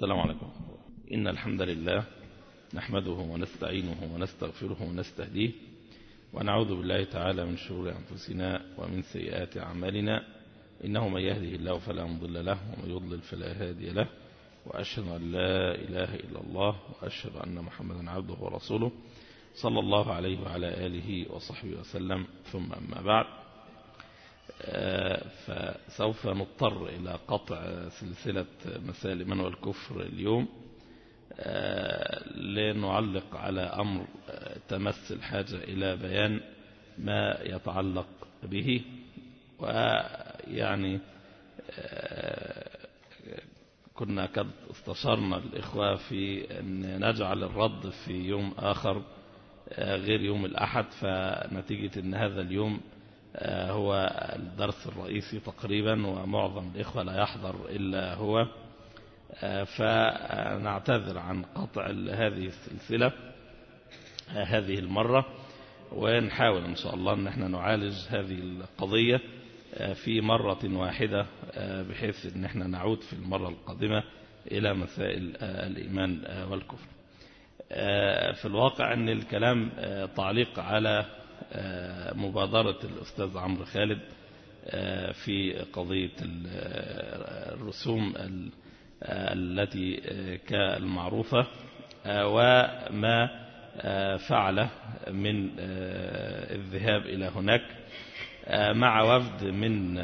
السلام عليكم. إن الحمد لله نحمده ونستعينه ونستغفره ونستهديه ونعوذ بالله تعالى من شرور أنفسنا ومن سيئات أعمالنا، إنه من يهده الله فلا مضل له ومن يضلل فلا هادي له، وأشهد أن لا إله إلا الله وأشهد أن محمدا عبده ورسوله صلى الله عليه وعلى آله وصحبه وسلم. ثم أما بعد، فسوف نضطر إلى قطع سلسلة مسائل الإيمان والكفر اليوم لنعلق على أمر تمس الحاجة إلى بيان ما يتعلق به. ويعني كنا قد استشرنا الإخوة في أن نجعل الرد في يوم آخر غير يوم الأحد، فنتيجة أن هذا اليوم هو الدرس الرئيسي تقريبا ومعظم الإخوة لا يحضر إلا هو، فنعتذر عن قطع هذه السلسلة هذه المرة، ونحاول إن شاء الله أن احنا نعالج هذه القضية في مرة واحدة، بحيث أن احنا نعود في المرة القادمة إلى مسائل الإيمان والكفر. في الواقع أن الكلام تعليق على مبادرة الأستاذ عمرو خالد في قضية الرسوم التي كالمعروفة، وما فعله من الذهاب إلى هناك مع وفد من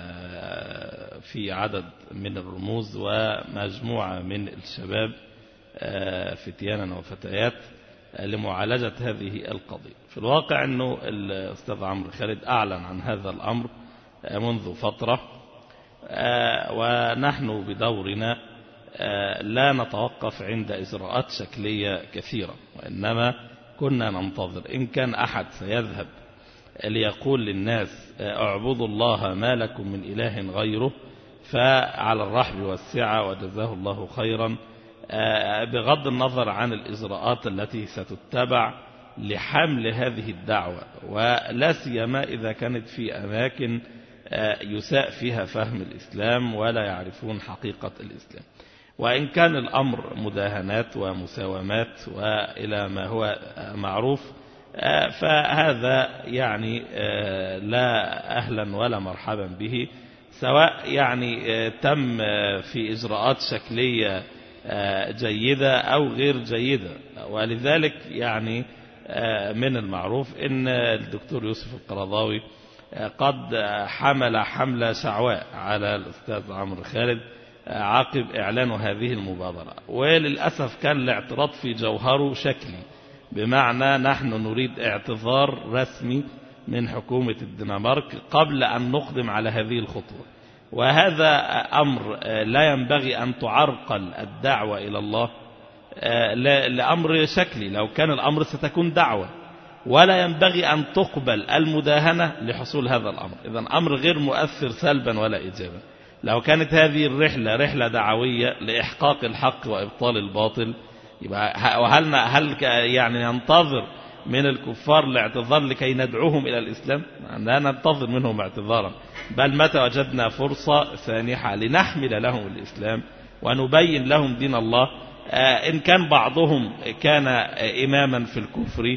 في عدد من الرموز ومجموعة من الشباب فتيانا وفتيات لمعالجة هذه القضية. في الواقع أنه الأستاذ عمرو خالد أعلن عن هذا الأمر منذ فترة، ونحن بدورنا لا نتوقف عند إجراءات شكلية كثيرة، وإنما كنا ننتظر إن كان أحد سيذهب ليقول للناس اعبدوا الله ما لكم من إله غيره، فعلى الرحب والسعة وجزاه الله خيرا، بغض النظر عن الإجراءات التي ستتبع لحمل هذه الدعوة، ولا سيما إذا كانت في أماكن يساء فيها فهم الإسلام ولا يعرفون حقيقة الإسلام. وإن كان الأمر مداهنات ومساومات وإلى ما هو معروف، فهذا يعني لا أهلا ولا مرحبا به، سواء يعني تم في إجراءات شكلية جيدة أو غير جيدة. ولذلك يعني من المعروف أن الدكتور يوسف القرضاوي قد حمل حملة شعواء على الأستاذ عمرو خالد عقب إعلان هذه المبادرة، وللأسف كان الاعتراض في جوهره شكلي، بمعنى نحن نريد اعتذار رسمي من حكومة الدنمارك قبل أن نقدم على هذه الخطوة. وهذا أمر لا ينبغي أن تعرقل الدعوة إلى الله لأمر شكلي، لو كان الأمر ستكون دعوة، ولا ينبغي أن تقبل المداهنة لحصول هذا الأمر. إذن أمر غير مؤثر سلبا ولا إيجابا. لو كانت هذه الرحلة رحلة دعوية لإحقاق الحق وإبطال الباطل، هل يعني ننتظر من الكفار الاعتذار لكي ندعوهم إلى الإسلام؟ لا ننتظر منهم اعتذارا، بل متى وجدنا فرصة سانحة لنحمل لهم الإسلام ونبين لهم دين الله. إن كان بعضهم كان إماما في الكفر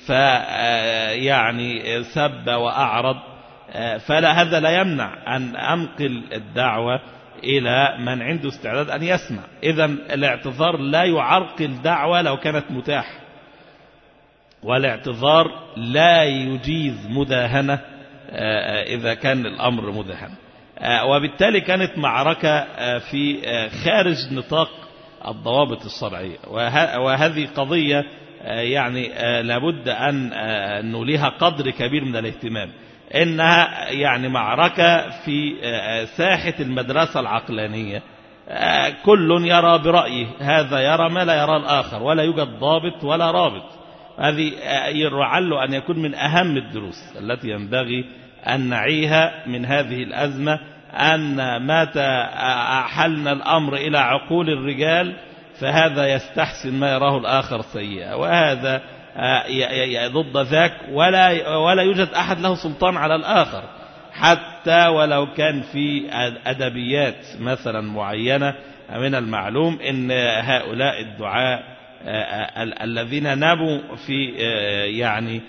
فيعني سب وأعرض، فلا هذا لا يمنع أن أنقل الدعوة إلى من عنده استعداد أن يسمع. إذن الاعتذار لا يعرقل دعوة لو كانت متاحة، والاعتذار لا يجيز مداهنة إذا كان الأمر مداهنة. وبالتالي كانت معركة في خارج نطاق الضوابط الشرعية، وهذه قضية يعني لابد أن نوليها قدر كبير من الاهتمام. إنها يعني معركة في ساحة المدرسة العقلانية، كل يرى برأيه، هذا يرى ما لا يرى الآخر، ولا يوجد ضابط ولا رابط. هذه يرعل أن يكون من أهم الدروس التي ينبغي أن نعيها من هذه الأزمة، أن متى أحلنا الأمر إلى عقول الرجال فهذا يستحسن ما يراه الآخر سيئا، وهذا ضد ذاك، ولا يوجد أحد له سلطان على الآخر، حتى ولو كان في أدبيات مثلا معينة من المعلوم أن هؤلاء الدعاء الذين نبوا في يعني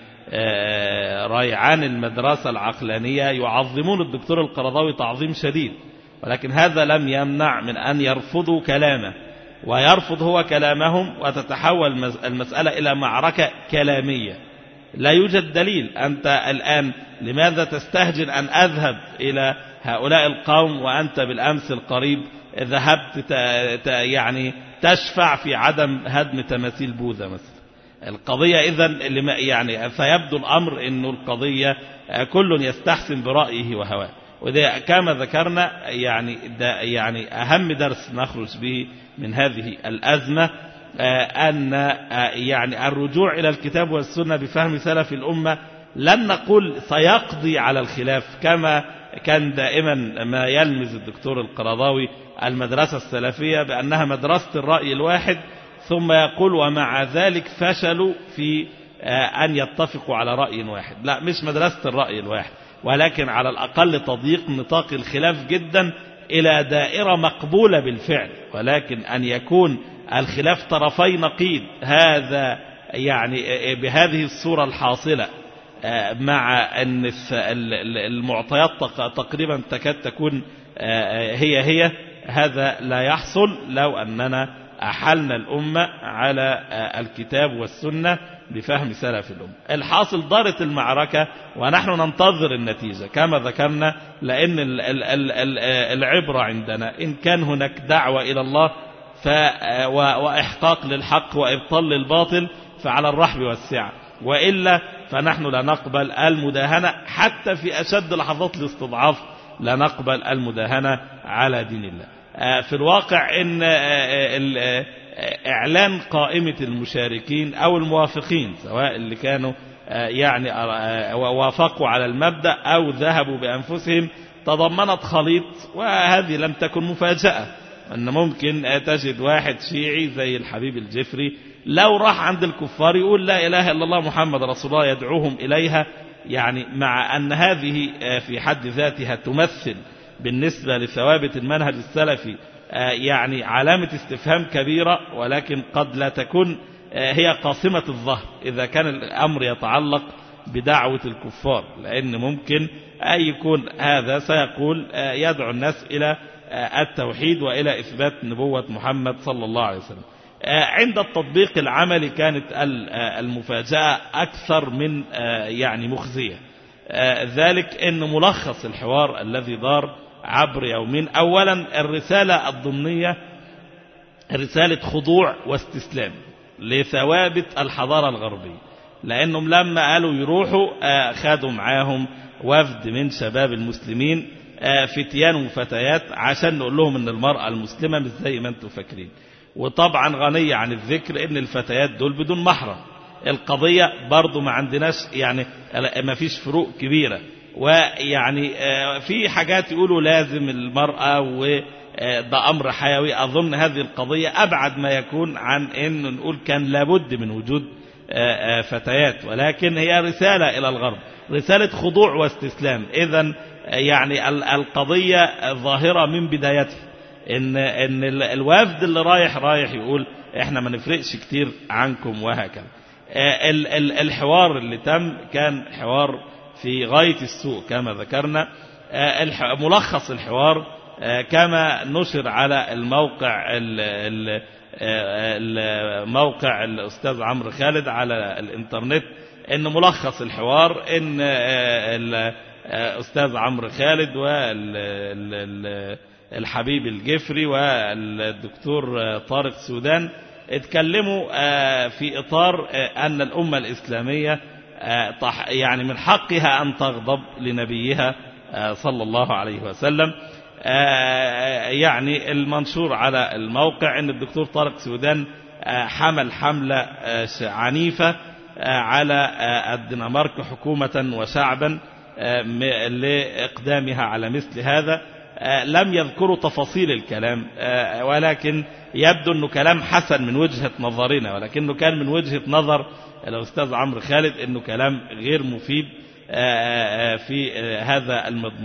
ريعان المدرسة العقلانية يعظمون الدكتور القرضاوي تعظيم شديد، ولكن هذا لم يمنع من أن يرفضوا كلامه، ويرفض هو كلامهم وتتحول المسألة إلى معركة كلامية. لا يوجد دليل. أنت الآن لماذا تستهجن أن أذهب إلى هؤلاء القوم وأنت بالأمس القريب ذهبت يعني تشفع في عدم هدم تماثيل بوذا مثلا؟ القضية إذن يعني فيبدو الأمر أنه القضية كل يستحسن برأيه وهواه، وده كما ذكرنا يعني أهم درس نخرج به من هذه الأزمة أن يعني الرجوع إلى الكتاب والسنة بفهم سلف الأمة لن نقول سيقضي على الخلاف كما كان دائما ما يلمز الدكتور القرضاوي المدرسة السلفية بأنها مدرسة الرأي الواحد، ثم يقول ومع ذلك فشلوا في أن يتفقوا على رأي واحد. لا، مش مدرسة الرأي الواحد، ولكن على الأقل تضييق نطاق الخلاف جدا إلى دائرة مقبولة بالفعل، ولكن أن يكون الخلاف طرفي نقيض هذا يعني بهذه الصورة الحاصلة مع أن المعطيات تقريبا تكاد تكون هي هذا لا يحصل لو أننا أحلنا الأمة على الكتاب والسنة بفهم سلف الأمة. الحاصل دارت المعركة ونحن ننتظر النتيجة كما ذكرنا، لأن العبرة عندنا إن كان هناك دعوة إلى الله وإحقاق للحق وإبطال للباطل فعلى الرحب والسعة، وإلا فنحن لا نقبل المداهنة حتى في أشد لحظات الاستضعاف، لا نقبل المداهنة على دين الله. في الواقع إن إعلان قائمة المشاركين أو الموافقين سواء اللي كانوا يعني وافقوا على المبدأ أو ذهبوا بأنفسهم تضمنت خليط، وهذه لم تكن مفاجأة. أن ممكن تجد واحد شيعي زي الحبيب الجفري لو راح عند الكفار يقول لا إله إلا الله محمد رسول الله يدعوهم إليها، يعني مع أن هذه في حد ذاتها تمثل بالنسبة لثوابت المنهج السلفي يعني علامة استفهام كبيرة، ولكن قد لا تكون هي قاصمة الظهر إذا كان الأمر يتعلق بدعوة الكفار، لأن ممكن أن يكون هذا سيقول يدعو الناس إلى التوحيد وإلى إثبات نبوة محمد صلى الله عليه وسلم. عند التطبيق العملي كانت المفاجأة أكثر من يعني مخزية، ذلك أن ملخص الحوار الذي دار عبر يومين، أولا الرسالة الضمنية رسالة خضوع واستسلام لثوابت الحضارة الغربية، لأنهم لما قالوا يروحوا خدوا معاهم وفد من شباب المسلمين فتيان وفتيات عشان نقول لهم ان المرأة المسلمة مش زي ما انتم فاكرين، وطبعا غنية عن الذكر ان الفتيات دول بدون محرم. القضية برضو ما عندناش يعني ما فيش فروق كبيرة، ويعني في حاجات يقولوا لازم المرأة وده أمر حيوي. أظن هذه القضية أبعد ما يكون عن أن نقول كان لابد من وجود فتيات، ولكن هي رسالة إلى الغرب، رسالة خضوع واستسلام. إذن يعني القضية ظاهرة من بدايتها إن الوفد اللي رايح يقول إحنا ما نفرقش كتير عنكم وهكذا. الحوار اللي تم كان حوار في غاية السوء كما ذكرنا. ملخص الحوار كما نشر على الموقع الأستاذ عمرو خالد على الإنترنت، إن ملخص الحوار إن الأستاذ عمرو خالد والحبيب الجفري والدكتور طارق سودان اتكلموا في إطار أن الأمة الإسلامية يعني من حقها أن تغضب لنبيها صلى الله عليه وسلم. يعني المنشور على الموقع أن الدكتور طارق سودان حمل حملة عنيفة على الدنمارك حكومة وشعبا لإقدامها على مثل هذا. لم يذكروا تفاصيل الكلام، ولكن يبدو أنه كلام حسن من وجهة نظرنا، ولكنه كان من وجهة نظر الأستاذ عمرو خالد أنه كلام غير مفيد في هذا المضمار.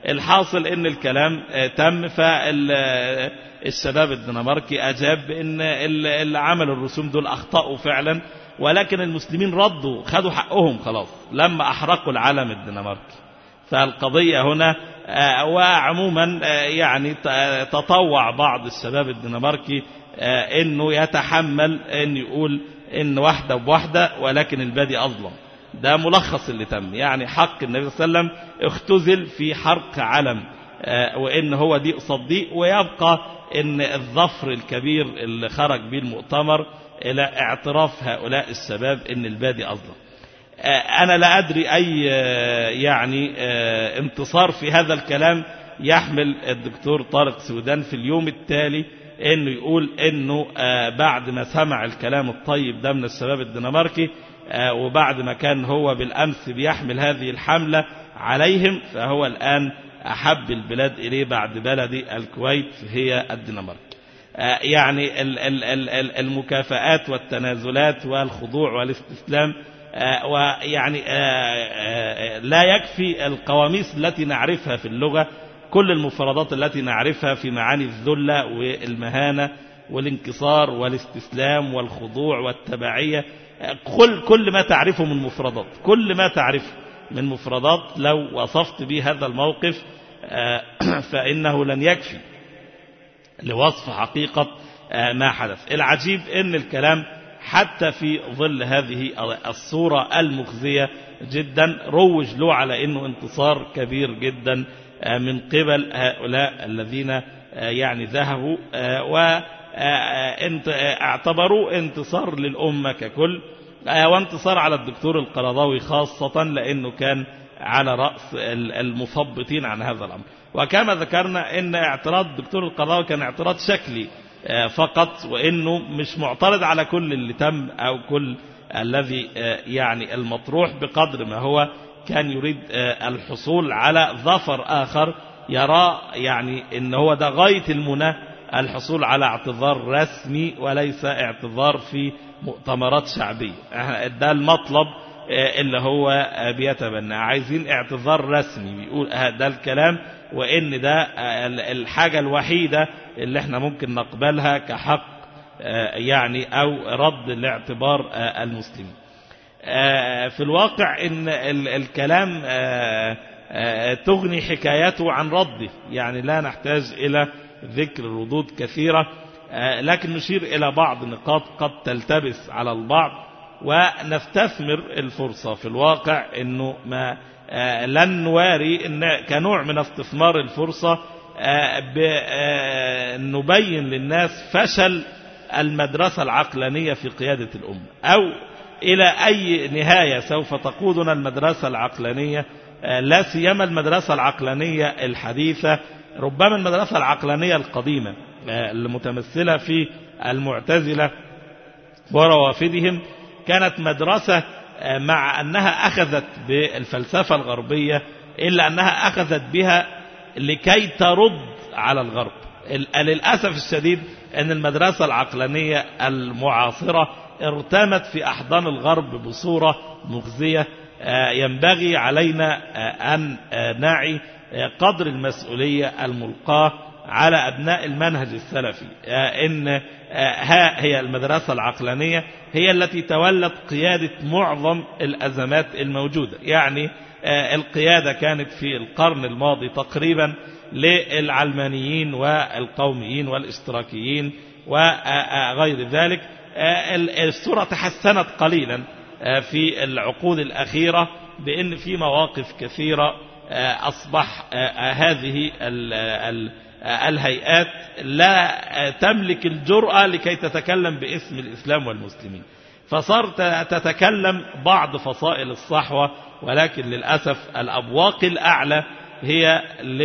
الحاصل ان الكلام تم، فالشباب الدنماركي اجاب بان اللي عملوا الرسوم دول اخطأوا فعلا، ولكن المسلمين ردوا خدوا حقهم خلاص لما احرقوا العلم الدنماركي. فالقضية هنا وعموما يعني تطوع بعض الشباب الدنماركي انه يتحمل ان يقول ان واحدة بواحدة ولكن البادي اظلم. ده ملخص اللي تم، يعني حق النبي صلى الله عليه وسلم اختزل في حرق علم، وان هو دي قصاد دي، ويبقى ان الظفر الكبير اللي خرج به المؤتمر الى اعتراف هؤلاء الشباب ان البادي اظلم. انا لا ادري اي يعني انتصار في هذا الكلام يحمل الدكتور طارق سودان في اليوم التالي انه يقول انه بعد ما سمع الكلام الطيب ده من الشباب الدنماركي، وبعد ما كان هو بالامس بيحمل هذه الحملة عليهم، فهو الان احب البلاد اليه بعد بلدي الكويت هي الدنمارك. يعني المكافآت والتنازلات والخضوع والاستسلام، ويعني لا يكفي القواميس التي نعرفها في اللغة، كل المفردات التي نعرفها في معاني الذلة والمهانة والانكسار والاستسلام والخضوع والتبعية، كل ما تعرفه من مفردات، كل ما تعرفه من مفردات لو وصفت به هذا الموقف فإنه لن يكفي لوصف حقيقة ما حدث. العجيب ان الكلام حتى في ظل هذه الصورة المخزية جدا روج له على انه انتصار كبير جدا من قبل هؤلاء الذين يعني ذهبوا واعتبروا انتصار للأمة ككل، وانتصار على الدكتور القرضاوي خاصة لأنه كان على رأس المثبطين عن هذا الأمر. وكما ذكرنا ان اعتراض الدكتور القرضاوي كان اعتراض شكلي فقط، وانه مش معترض على كل اللي تم او كل الذي يعني المطروح، بقدر ما هو كان يريد الحصول على ظفر آخر يرى يعني ان هو ده غاية المنى، الحصول على اعتذار رسمي وليس اعتذار في مؤتمرات شعبية. ده المطلب اللي هو بيتبنى، عايزين اعتذار رسمي بيقول ده الكلام، وان ده الحاجة الوحيدة اللي احنا ممكن نقبلها كحق يعني او رد لاعتبار المسلمين. في الواقع ان الكلام تغني حكايته عن رده، يعني لا نحتاج الى ذكر ردود كثيرة، لكن نشير الى بعض نقاط قد تلتبس على البعض ونستثمر الفرصة. في الواقع انه ما لن نواري ان كنوع من استثمار الفرصة نبين للناس فشل المدرسة العقلانية في قيادة الأمة، أو إلى أي نهاية سوف تقودنا المدرسة العقلانية، لا سيما المدرسة العقلانية الحديثة. ربما المدرسة العقلانية القديمة المتمثلة في المعتزلة وروافدهم كانت مدرسة مع أنها أخذت بالفلسفة الغربية إلا أنها أخذت بها لكي ترد على الغرب. للأسف الشديد أن المدرسة العقلانية المعاصرة ارتمت في أحضان الغرب بصورة مخزية. ينبغي علينا أن نعي قدر المسؤولية الملقاة على أبناء المنهج السلفي، إن هي المدرسة العقلانية هي التي تولت قيادة معظم الأزمات الموجودة. يعني القيادة كانت في القرن الماضي تقريبا للعلمانيين والقوميين والاشتراكيين وغير ذلك. الصورة تحسنت قليلا في العقود الأخيرة، بأن في مواقف كثيرة أصبح هذه الهيئات لا تملك الجرأة لكي تتكلم باسم الإسلام والمسلمين، فصار تتكلم بعض فصائل الصحوة، ولكن للأسف الأبواق الأعلى هي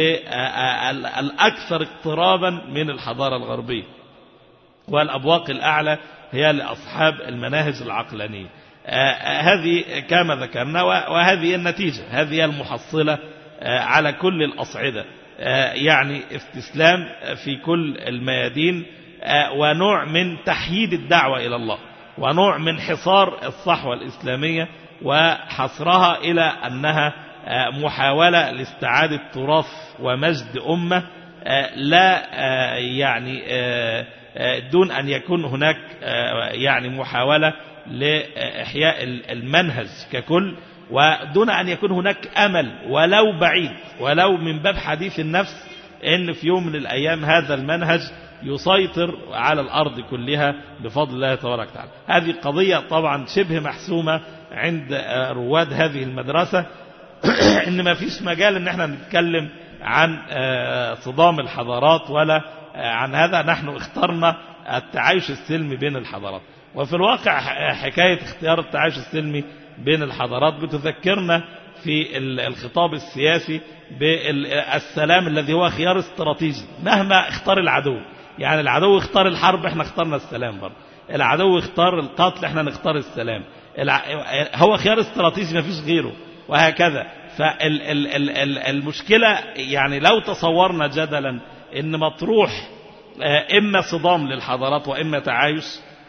الأكثر اقترابا من الحضارة الغربية، والأبواق الأعلى هي لأصحاب المناهج العقلانية. هذه كما ذكرنا، وهذه النتيجة، هذه المحصلة على كل الأصعدة، يعني استسلام في كل الميادين، ونوع من تحييد الدعوة إلى الله، ونوع من حصار الصحوة الإسلامية وحصرها إلى أنها محاولة لاستعادة تراث ومجد أمة، لا يعني دون أن يكون هناك يعني محاولة لإحياء المنهج ككل، ودون أن يكون هناك أمل ولو بعيد ولو من باب حديث النفس إن في يوم من الأيام هذا المنهج يسيطر على الأرض كلها بفضل الله تبارك وتعالى. هذه قضية طبعا شبه محسومة عند رواد هذه المدرسة إن ما فيش مجال إن احنا نتكلم عن صدام الحضارات ولا عن هذا. نحن اخترنا التعايش السلمي بين الحضارات، وفي الواقع حكاية اختيار التعايش السلمي بين الحضارات بتذكرنا في الخطاب السياسي بالسلام الذي هو خيار استراتيجي مهما اختار العدو. يعني العدو اختار الحرب، احنا اخترنا السلام برضه. العدو اختار القتل، احنا نختار السلام. هو خيار استراتيجي ما فيش غيره، وهكذا. فالمشكلة يعني لو تصورنا جدلا ان مطروح اما صدام للحضارات واما تعايش،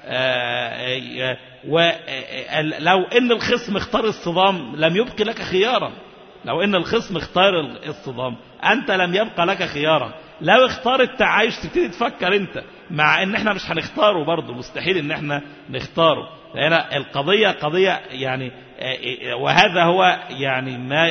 ولو ان الخصم اختار الصدام لم يبقى لك خيارا. لو ان الخصم اختار الصدام انت لم يبقى لك خيارا. لو اختار التعايش تبتدي تفكر انت، مع ان احنا مش هنختاره برضه، مستحيل ان احنا نختاره. لان القضية قضية يعني، وهذا هو يعني ما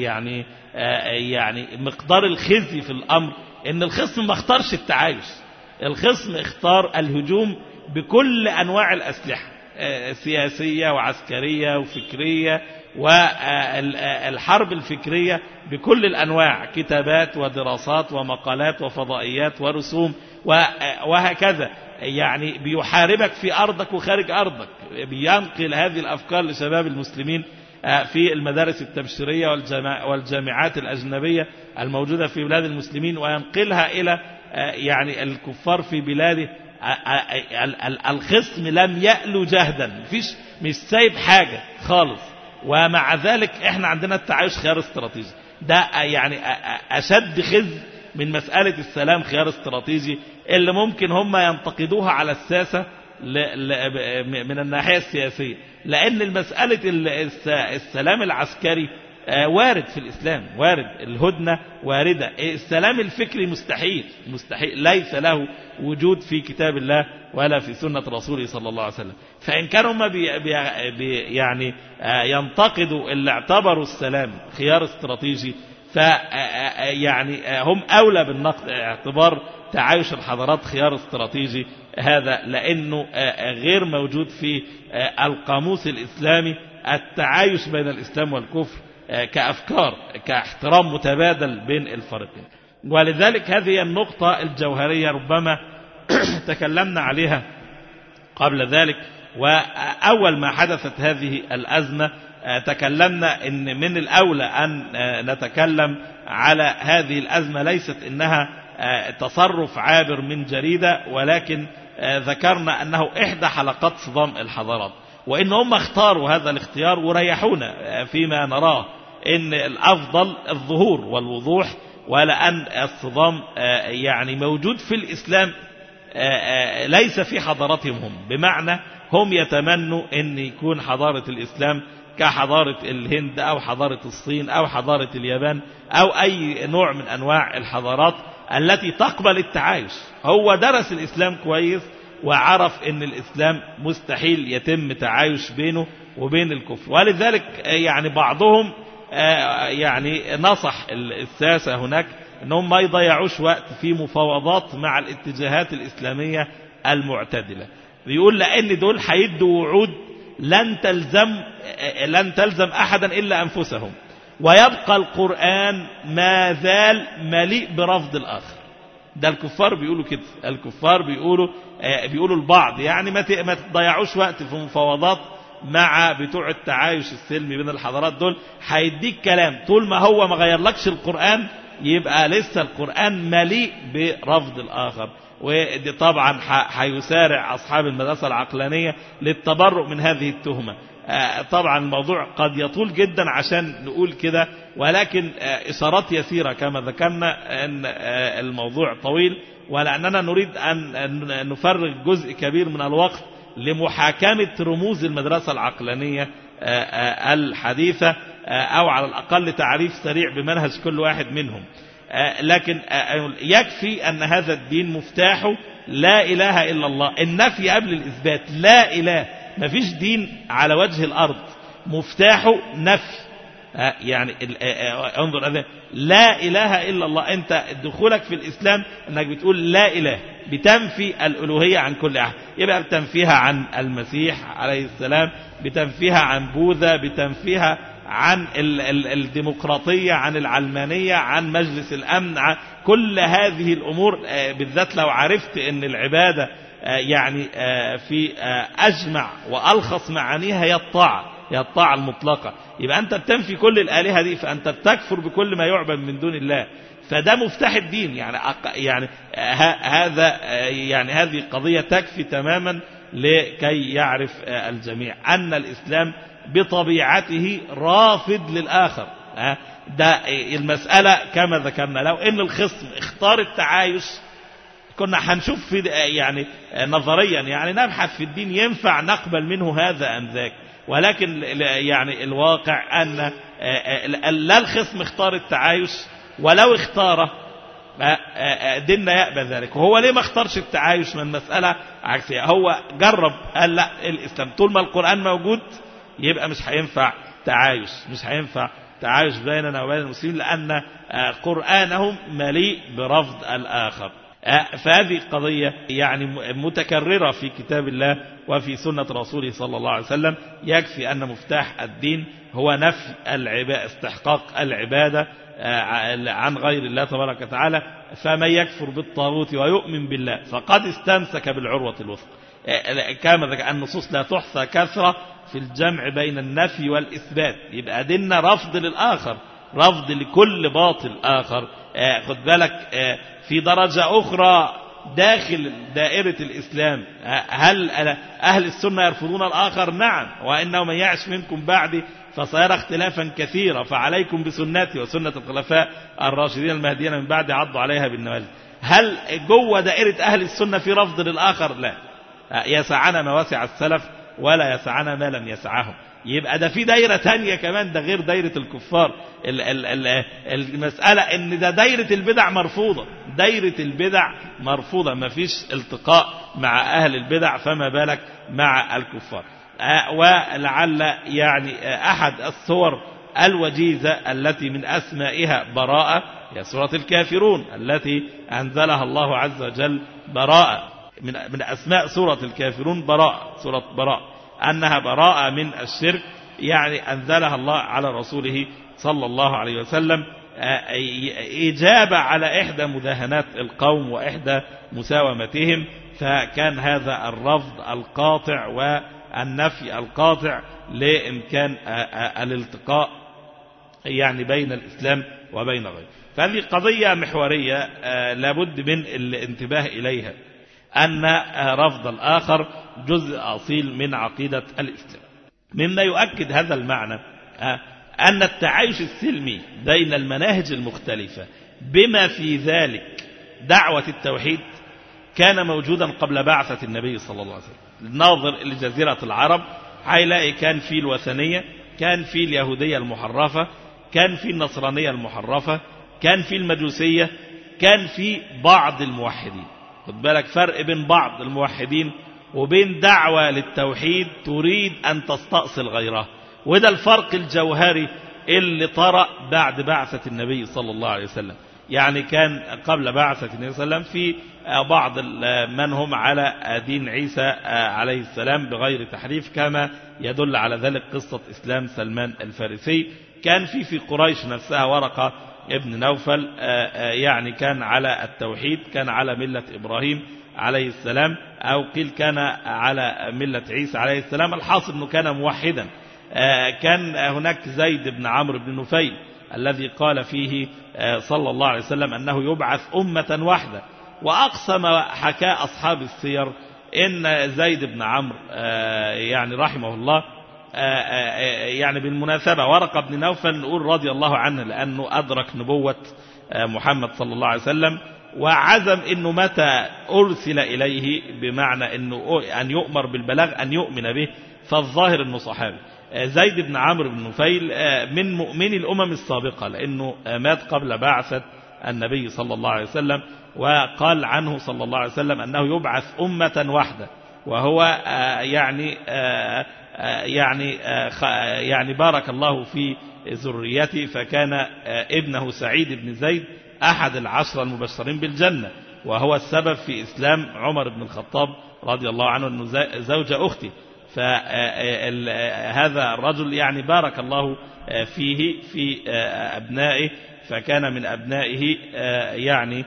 يعني مقدار الخزي في الامر، ان الخصم ما اختارش التعايش، الخصم اختار الهجوم بكل انواع الاسلحة، سياسية وعسكرية وفكرية، والحرب الفكرية بكل الأنواع، كتابات ودراسات ومقالات وفضائيات ورسوم وهكذا. يعني بيحاربك في أرضك وخارج أرضك، بينقل هذه الأفكار لشباب المسلمين في المدارس التبشيرية والجامعات الأجنبية الموجودة في بلاد المسلمين، وينقلها إلى يعني الكفار في بلاده. الخصم لم يألو جهدا، مش سايب حاجة خالص، ومع ذلك احنا عندنا التعايش خيار استراتيجي. ده يعني أشد خزي من مسألة السلام خيار استراتيجي اللي ممكن هم ينتقدوها على الساسة من الناحية السياسية، لأن المسألة السلام العسكري وارد في الإسلام، وارد الهدنة واردة. السلام الفكري مستحيل، ليس له وجود في كتاب الله ولا في سنة رسوله صلى الله عليه وسلم. فإن كانوا هم يعني ينتقدوا اللي اعتبروا السلام خيار استراتيجي، فيعني هم أولى بالنقد اعتبار تعايش الحضارات خيار استراتيجي هذا، لأنه غير موجود في القاموس الإسلامي التعايش بين الإسلام والكفر كأفكار، كاحترام متبادل بين الفريقين. ولذلك هذه النقطة الجوهرية ربما تكلمنا عليها قبل ذلك. وأول ما حدثت هذه الأزمة تكلمنا إن من الأولى أن نتكلم على هذه الأزمة ليست إنها تصرف عابر من جريدة، ولكن ذكرنا أنه إحدى حلقات صدام الحضارات، وإن هم اختاروا هذا الاختيار وريحونا فيما نراه إن الأفضل الظهور والوضوح، ولأن الصدام يعني موجود في الإسلام ليس في حضارتهم هم، بمعنى هم يتمنوا أن يكون حضارة الإسلام كحضارة الهند أو حضارة الصين أو حضارة اليابان أو أي نوع من أنواع الحضارات التي تقبل التعايش. هو درس الإسلام كويس وعرف أن الإسلام مستحيل يتم تعايش بينه وبين الكفر، ولذلك يعني بعضهم يعني نصح الساسة هناك أنهم ما يضيعوش وقت في مفاوضات مع الاتجاهات الإسلامية المعتدلة. بيقول لأن دول هيدوا وعود لن تلزم أحدا إلا أنفسهم، ويبقى القرآن ما زال مليء برفض الآخر. ده الكفار بيقولوا كده، الكفار بيقولوا البعض يعني ما تضيعوش وقت في مفاوضات مع بتوع التعايش السلمي بين الحضارات. دول هيديك كلام طول ما هو ما غيرلكش القرآن يبقى لسه القرآن مليء برفض الآخر. ودي طبعا هيسارع أصحاب المدرسة العقلانية للتبرؤ من هذه التهمة. طبعا الموضوع قد يطول جدا عشان نقول كده، ولكن إشارات يسيرة كما ذكرنا أن الموضوع طويل، ولأننا نريد أن نفرغ جزء كبير من الوقت لمحاكمة رموز المدرسة العقلانية الحديثة أو على الأقل تعريف سريع بمنهج كل واحد منهم. لكن يكفي أن هذا الدين مفتاحه لا إله إلا الله، النفي قبل الإثبات، لا إله، ما فيش دين على وجه الأرض مفتاحه نفي. يعني انظر، لا إله إلا الله، أنت دخولك في الإسلام أنك بتقول لا إله، بتنفي الألوهية عن كل أحد، يبقى بتنفيها عن المسيح عليه السلام، بتنفيها عن بوذا، بتنفيها عن الديمقراطية، عن العلمانية، عن مجلس الأمن، عن كل هذه الأمور. بالذات لو عرفت أن العبادة يعني في أجمع وألخص معانيها هي الطاعة المطلقة، يبقى أنت بتنفي كل الآلهة دي، فأنت بتكفر بكل ما يعبد من دون الله. فده مفتاح الدين، يعني هذه قضية تكفي تماما لكي يعرف الجميع أن الإسلام بطبيعته رافض للآخر. ده المسألة كما ذكرنا، لو ان الخصم اختار التعايش كنا هنشوف في يعني نظريا يعني نبحث في الدين ينفع نقبل منه هذا أم ذاك، ولكن يعني الواقع أن لا الخصم اختار التعايش ولو اختاره ديننا يأبى ذلك. وهو ليه ما اختارش التعايش؟ من مسألة عكسية، هو جرب قال لا، الإسلام طول ما القرآن موجود يبقى مش هينفع تعايش، مش هينفع تعايش بيننا وبين المسلمين، لأن قرآنهم مليء برفض الآخر. فهذه قضية يعني متكررة في كتاب الله وفي سنة رسوله صلى الله عليه وسلم. يكفي أن مفتاح الدين هو نفي العبادة، استحقاق العبادة عن غير الله تبارك وتعالى. فمن يكفر بالطاغوت ويؤمن بالله فقد استمسك بالعروة الوثقى. كما ذكر النصوص لا تحصى كثرة في الجمع بين النفي والإثبات. يبقى ديننا رفض للآخر، رفض لكل باطل آخر. خد بالك في درجة أخرى داخل دائرة الإسلام، هل أهل السنة يرفضون الآخر؟ نعم، وإنه من يعش منكم بعدي فسيرى اختلافا كثيرا فعليكم بسنتي وسنة الخلفاء الراشدين المهديين من بعد عضوا عليها بالنواجذ. هل جوه دائرة أهل السنة في رفض للآخر؟ لا، يسعنا ما وسع السلف ولا يسعنا ما لم يسعهم. يبقى ده في دايرة تانية كمان، ده غير دايرة الكفار. المسألة ان ده دايرة البدع مرفوضة، دايرة البدع مرفوضة، ما فيش التقاء مع أهل البدع، فما بالك مع الكفار. ولعل يعني أحد الصور الوجيزة التي من أسمائها براءة هي سورة الكافرون التي أنزلها الله عز وجل. براءة من أسماء سورة الكافرون براءة، سورة براءة، أنها براءة من الشرك، يعني أنزلها الله على رسوله صلى الله عليه وسلم إجابة على إحدى مداهنات القوم وإحدى مساومتهم. فكان هذا الرفض القاطع والنفي القاطع لإمكان الالتقاء يعني بين الإسلام وبين غيره. فهذه قضية محورية لابد من الانتباه إليها، أن رفض الآخر جزء أصيل من عقيدة الإسلام. مما يؤكد هذا المعنى أن التعايش السلمي بين المناهج المختلفة بما في ذلك دعوة التوحيد كان موجودا قبل بعثة النبي صلى الله عليه وسلم. الناظر لجزيرة العرب هيلاقي كان في الوثنية، كان في اليهودية المحرفة، كان في النصرانية المحرفة، كان في المجوسية، كان في بعض الموحدين. خد بالك فرق بين بعض الموحدين وبين دعوة للتوحيد تريد أن تستأصل غيرها، وده الفرق الجوهري اللي طرأ بعد بعثة النبي صلى الله عليه وسلم. يعني كان قبل بعثة النبي صلى الله عليه وسلم في بعض من هم على دين عيسى عليه السلام بغير تحريف، كما يدل على ذلك قصة إسلام سلمان الفارسي. كان في قريش نفسها ورقة ابن نوفل يعني كان على التوحيد، كان على ملة إبراهيم عليه السلام، أو قيل كان على ملة عيسى عليه السلام. الحاصل أنه كان موحدا. كان هناك زيد بن عمرو بن نفيل الذي قال فيه صلى الله عليه وسلم أنه يبعث أمة واحدة، وأقسم حكى أصحاب السير إن زيد بن عمرو يعني رحمه الله يعني بالمناسبة ورقة بن نوفل نقول رضي الله عنه لأنه أدرك نبوة محمد صلى الله عليه وسلم، وعزم أنه متى أرسل إليه بمعنى أنه أن يؤمر بالبلاغ أن يؤمن به، فالظاهر أنه صحابي. زيد بن عمرو بن نفيل من مؤمني الأمم السابقة، لأنه مات قبل بعثة النبي صلى الله عليه وسلم، وقال عنه صلى الله عليه وسلم أنه يبعث أمة واحدة، وهو يعني بارك الله في ذريته، فكان ابنه سعيد بن زيد أحد العشرة المبشرين بالجنة، وهو السبب في إسلام عمر بن الخطاب رضي الله عنه أنه زوج أخته. فهذا الرجل يعني بارك الله فيه في أبنائه، فكان من أبنائه يعني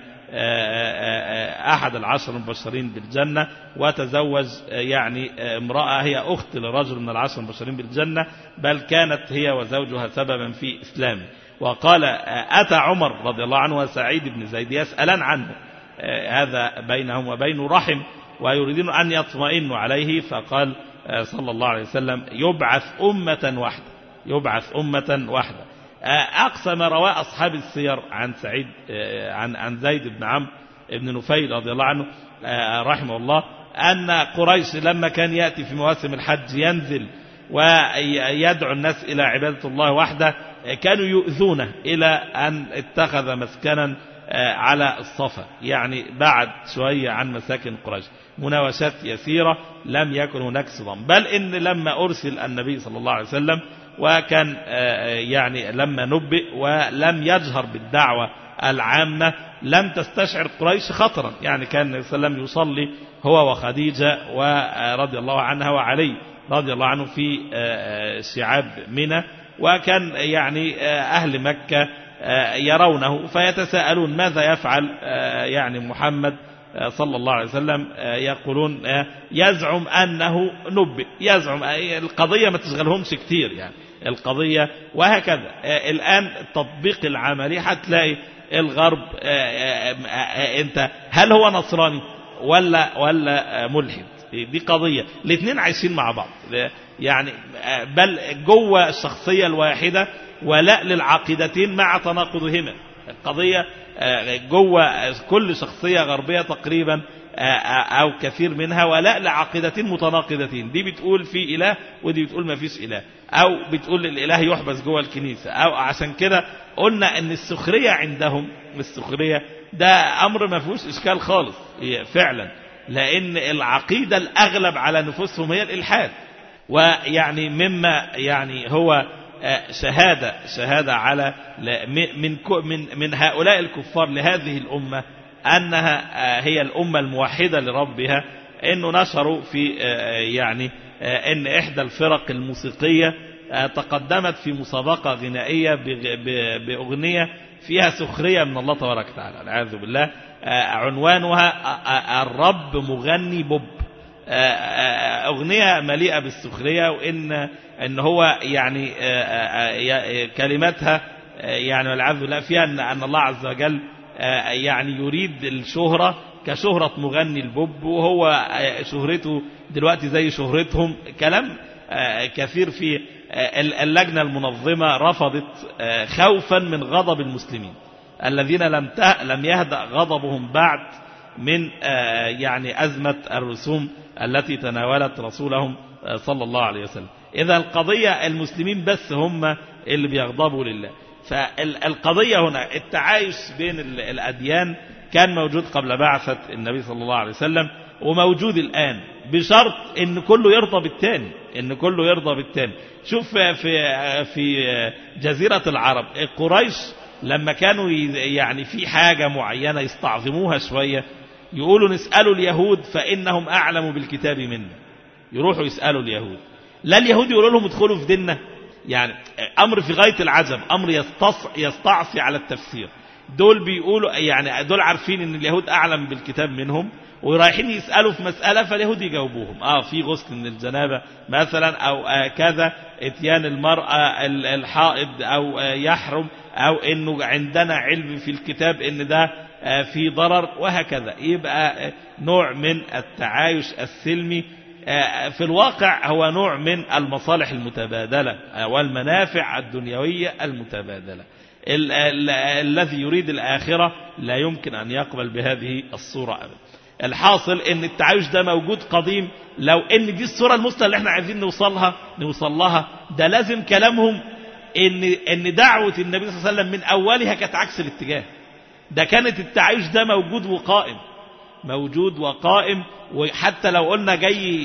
أحد العشر المبشرين بالجنة، وتزوج يعني امرأة هي أخت لرجل من العشر المبشرين بالجنة، بل كانت هي وزوجها سببا في إسلامه. وقال أتى عمر رضي الله عنه وسعيد بن زيد يسألان عنه، هذا بينهم وبين رحم، ويريدون أن يطمئنوا عليه، فقال صلى الله عليه وسلم يبعث أمة واحدة، يبعث أمة واحدة. أقصى ما رواه أصحاب السير عن سعيد عن زيد بن عمرو بن نفيل رضي الله عنه رحمه الله، أن قريش لما كان يأتي في مواسم الحج ينزل ويدعو الناس إلى عبادة الله وحده، كانوا يؤذونه إلى أن اتخذ مسكنا على الصفا، يعني بعد شوية عن مساكن قريش، مناوشات يسيرة، لم يكن هناك صدام. بل إن لما أرسل النبي صلى الله عليه وسلم، وكان يعني لما نبئ ولم يجهر بالدعوة العامة، لم تستشعر قريش خطرا، يعني كان النبي صلى الله عليه وسلم يصلي هو وخديجة ورضي الله عنها وعلي رضي الله عنه في شعاب منى، وكان يعني أهل مكة يرونه فيتساءلون ماذا يفعل يعني محمد صلى الله عليه وسلم، يقولون يزعم أنه نبئ، يزعم القضية ما تشغلهمش كتير يعني القضية. وهكذا الآن التطبيق العملي هتلاقي الغرب انت هل هو نصراني ولا ملحد، دي قضية، الاثنين عايشين مع بعض يعني، بل جوه الشخصية الواحدة ولاء للعقيدتين مع تناقضهما. القضية جوه كل شخصية غربية تقريبا أو كثير منها ولاء لعقيدتين متناقضتين، دي بتقول في إله ودي بتقول ما فيش إله، أو بتقول الإله يحبس جوه الكنيسة، أو عشان كده قلنا أن السخرية عندهم، السخرية ده أمر ما فيهوش إشكال خالص فعلا، لأن العقيدة الأغلب على نفوسهم هي الإلحاد. ويعني مما يعني هو شهادة على من هؤلاء الكفار لهذه الأمة أنها هي الأمة الموحدة لربها، أنه نشروا في يعني أن إحدى الفرق الموسيقية تقدمت في مسابقة غنائية بأغنية فيها سخرية من الله تبارك وتعالى والعياذ بالله، عنوانها الرب مغني بوب، أغنية مليئة بالسخرية، وإن هو يعني كلماتها يعني والعياذ بالله فيها أن الله عز وجل يعني يريد الشهرة كشهرة مغني البوب، وهو شهرته دلوقتي زي شهرتهم، كلام كثير في اللجنة المنظمة رفضت خوفا من غضب المسلمين الذين لم يهدأ غضبهم بعد من يعني أزمة الرسوم التي تناولت رسولهم صلى الله عليه وسلم. إذا القضية المسلمين بس هم اللي بيغضبوا لله. فالقضية هنا التعايش بين الأديان كان موجود قبل بعثة النبي صلى الله عليه وسلم، وموجود الآن بشرط إن كله يرضى بالتاني، إن كله يرضى بالتاني. شوف في جزيرة العرب قريش لما كانوا يعني في حاجة معينة يستعظموها شوية، يقولوا نسألوا اليهود فإنهم أعلم بالكتاب منا، يروحوا يسألوا اليهود، لا اليهود يقولوا لهم ادخلوا في ديننا، يعني أمر في غاية العجب، أمر يستعصي على التفسير. دول بيقولوا يعني دول عارفين ان اليهود أعلم بالكتاب منهم، ورايحين يسألوا في مسألة فاليهود يجاوبوهم في غسل من الجنابة مثلا، أو كذا اتيان المرأة الحائض أو يحرم، أو أنه عندنا علم في الكتاب أن ده في ضرر، وهكذا. يبقى نوع من التعايش السلمي في الواقع هو نوع من المصالح المتبادلة والمنافع الدنيوية المتبادلة. الذي يريد الآخرة لا يمكن أن يقبل بهذه الصورة أبدا. الحاصل ان التعايش ده موجود قديم. لو ان دي الصورة المثلى اللي احنا عايزين نوصل لها، ده لازم كلامهم ان دعوة النبي صلى الله عليه وسلم من اولها كانت عكس الاتجاه ده. كانت التعايش ده موجود وقائم. وحتى لو قلنا جاي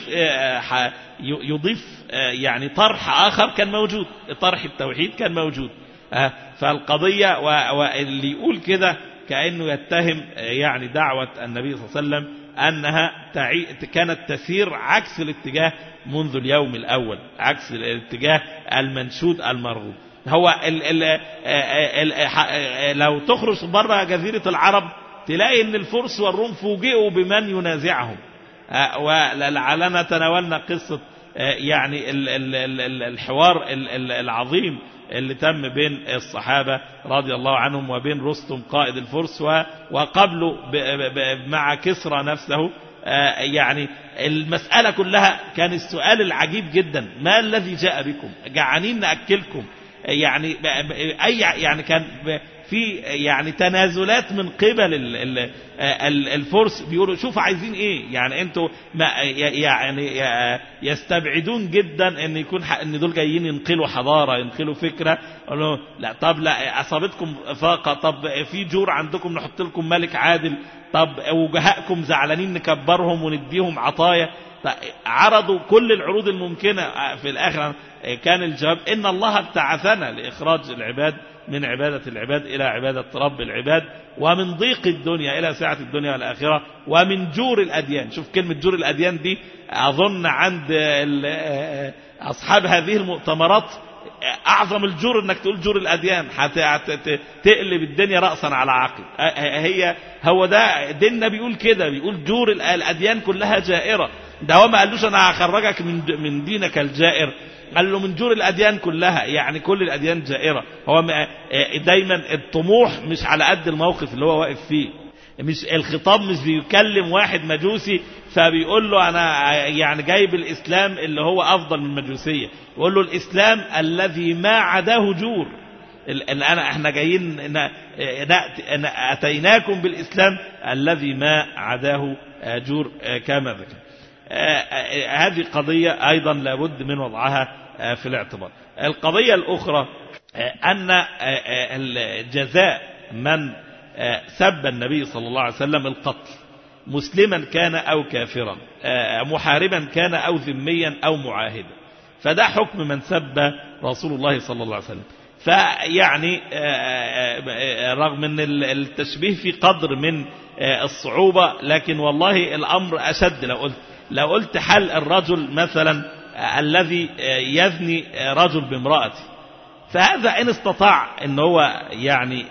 يضيف يعني طرح آخر كان موجود، طرح التوحيد كان موجود. فالقضية واللي يقول كده كأنه يتهم يعني دعوة النبي صلى الله عليه وسلم أنها كانت تسير عكس الاتجاه منذ اليوم الأول، عكس الاتجاه المنشود المرغوب. هو لو تخرج بره جزيرة العرب تلاقي ان الفرس والروم فوجئوا بمن ينازعهم. ولعلنا تناولنا قصة يعني الحوار العظيم اللي تم بين الصحابة رضي الله عنهم وبين رستم قائد الفرس وقبله مع كسرى نفسه. يعني المسألة كلها كان السؤال العجيب جدا: ما الذي جاء بكم؟ جعانين نأكلكم؟ يعني كان في يعني تنازلات من قبل الفرس، بيقولوا شوف عايزين ايه؟ يعني انتوا يعني يستبعدون جدا ان يكون ان دول جايين ينقلوا حضارة، ينقلوا فكرة. لا، طب لا اصابتكم فاقة، طب في جور عندكم نحط لكم ملك عادل، طب وجهائكم زعلانين نكبرهم ونديهم عطايا. عرضوا كل العروض الممكنة. في الآخر كان الجواب: إن الله ابتعثنا لإخراج العباد من عبادة العباد إلى عبادة رب العباد، ومن ضيق الدنيا إلى سعة الدنيا والآخرة، ومن جور الأديان. شوف كلمة جور الأديان دي، أظن عند أصحاب هذه المؤتمرات أعظم الجور أنك تقول جور الأديان، تقلب الدنيا رأسا على عقب. هو ده ديننا بيقول كده، بيقول جور الأديان كلها جائرة. ده هو ما قالوش أنا هخرجك من دينك الجائر، قال له من جور الأديان كلها، يعني كل الأديان جائرة. هو دايما الطموح مش على قد الموقف اللي هو واقف فيه. مش الخطاب مش بيكلم واحد مجوسي فبيقول له أنا يعني جايب الإسلام اللي هو أفضل من المجوسية، يقول له الإسلام الذي ما عداه جور. احنا جايين أتيناكم بالإسلام الذي ما عداه جور كما ذكر. هذه قضية أيضا لابد من وضعها في الاعتبار. القضية الأخرى أن الجزاء من سب النبي صلى الله عليه وسلم القتل، مسلما كان أو كافرا، محاربا كان أو ذميا أو معاهدا. فده حكم من سب رسول الله صلى الله عليه وسلم. فيعني رغم أن التشبيه في قدر من الصعوبة، لكن والله الأمر أشد. لو قلت حل الرجل مثلا الذي يزني رجل بامرأته، فهذا إن استطاع أن هو يعني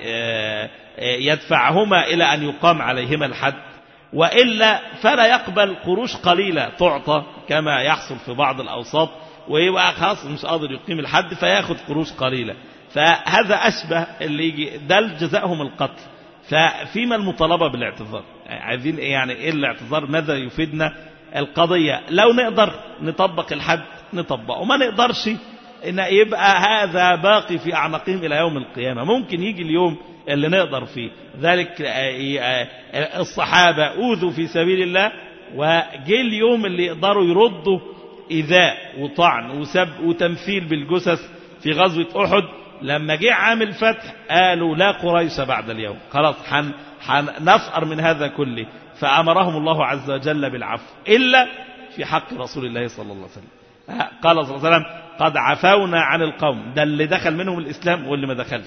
يدفعهما إلى أن يقام عليهما الحد، وإلا فلا يقبل قروش قليلة تعطى كما يحصل في بعض الأوساط، ويبقى خاص مش قادر يقيم الحد فياخد قروش قليلة. فهذا أشبه اللي يجي ده جزاؤهم القتل. ففيما المطالبة بالاعتذار، عايزين يعني إيه الاعتذار؟ ماذا يفيدنا؟ القضية لو نقدر نطبق الحد نطبقه، وما نقدرش إن يبقى هذا باقي في أعناقهم إلى يوم القيامة. ممكن يجي اليوم اللي نقدر فيه ذلك. الصحابة أوذوا في سبيل الله، وجي اليوم اللي يقدروا يردوا إيذاء وطعن وسب وتمثيل بالجثث في غزوة أحد. لما جه عام الفتح قالوا لا قريش بعد اليوم، خلاص نفقر من هذا كله. فأمرهم الله عز وجل بالعفو إلا في حق رسول الله صلى الله عليه وسلم. قال صلى الله عليه وسلم: قد عفونا عن القوم. ده اللي دخل منهم الإسلام واللي ما دخلش،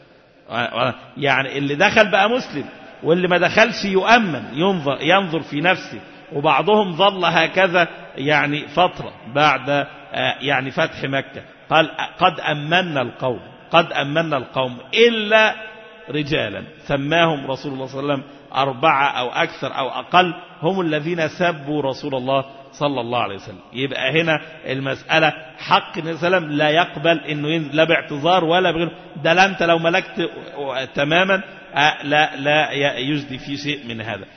يعني اللي دخل بقى مسلم واللي ما دخلش يؤمن، ينظر في نفسه. وبعضهم ظل هكذا يعني فترة بعد يعني فتح مكة. قال: قد أمنا القوم إلا رجالا سماهم رسول الله صلى الله عليه وسلم 4 أو أكثر أو أقل، هم الذين سبوا رسول الله صلى الله عليه وسلم. يبقى هنا المسألة حق النبي صلى الله عليه وسلم لا يقبل إنه لا باعتذار ولا بغير ده. لا أنت لو ملكت تماما لا يجدي في شيء من هذا.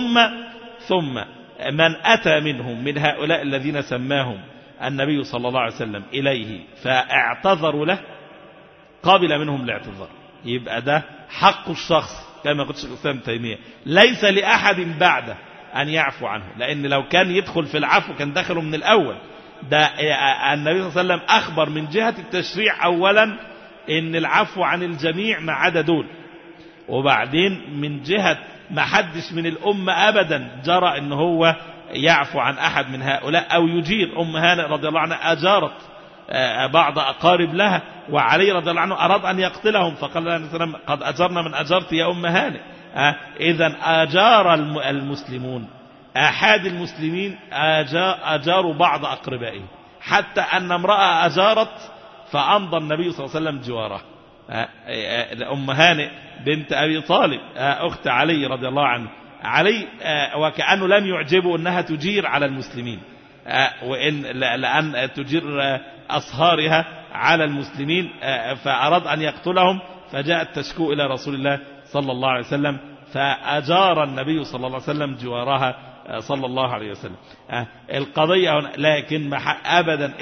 ثم من أتى منهم من هؤلاء الذين سماهم النبي صلى الله عليه وسلم إليه فاعتذروا له، قابل منهم الاعتذار. يبقى ده حق الشخص كما قلت الشيخ الإسلام ابن تيمية، ليس لأحد بعده أن يعفو عنه، لأن لو كان يدخل في العفو كان دخله من الأول. ده النبي صلى الله عليه وسلم أخبر من جهة التشريع أولا إن العفو عن الجميع ما عدا دول، وبعدين من جهة ما حدش من الأمة أبدا جرى إن هو يعفو عن أحد من هؤلاء أو يجير. هانئ رضي الله عنها أجارت بعض أقارب لها، وعلي رضي الله عنه أراد أن يقتلهم، فقال النبي صلى الله عليه وسلم قد أجرنا من أجرت يا هانئ. إذن أجار المسلمون، أحد المسلمين أجاروا بعض أقربائهم، حتى أن امرأة أجارت فأمضى النبي صلى الله عليه وسلم جواره. هانئ بنت أبي طالب أخت علي رضي الله عنه، علي وكأنه لم يعجبه أنها تجير على المسلمين، لأن تجير أصهارها على المسلمين، فأراد أن يقتلهم، فجاءت تشكو إلى رسول الله صلى الله عليه وسلم، فأجار النبي صلى الله عليه وسلم جوارها صلى الله عليه وسلم. القضية هنا لكن أبدا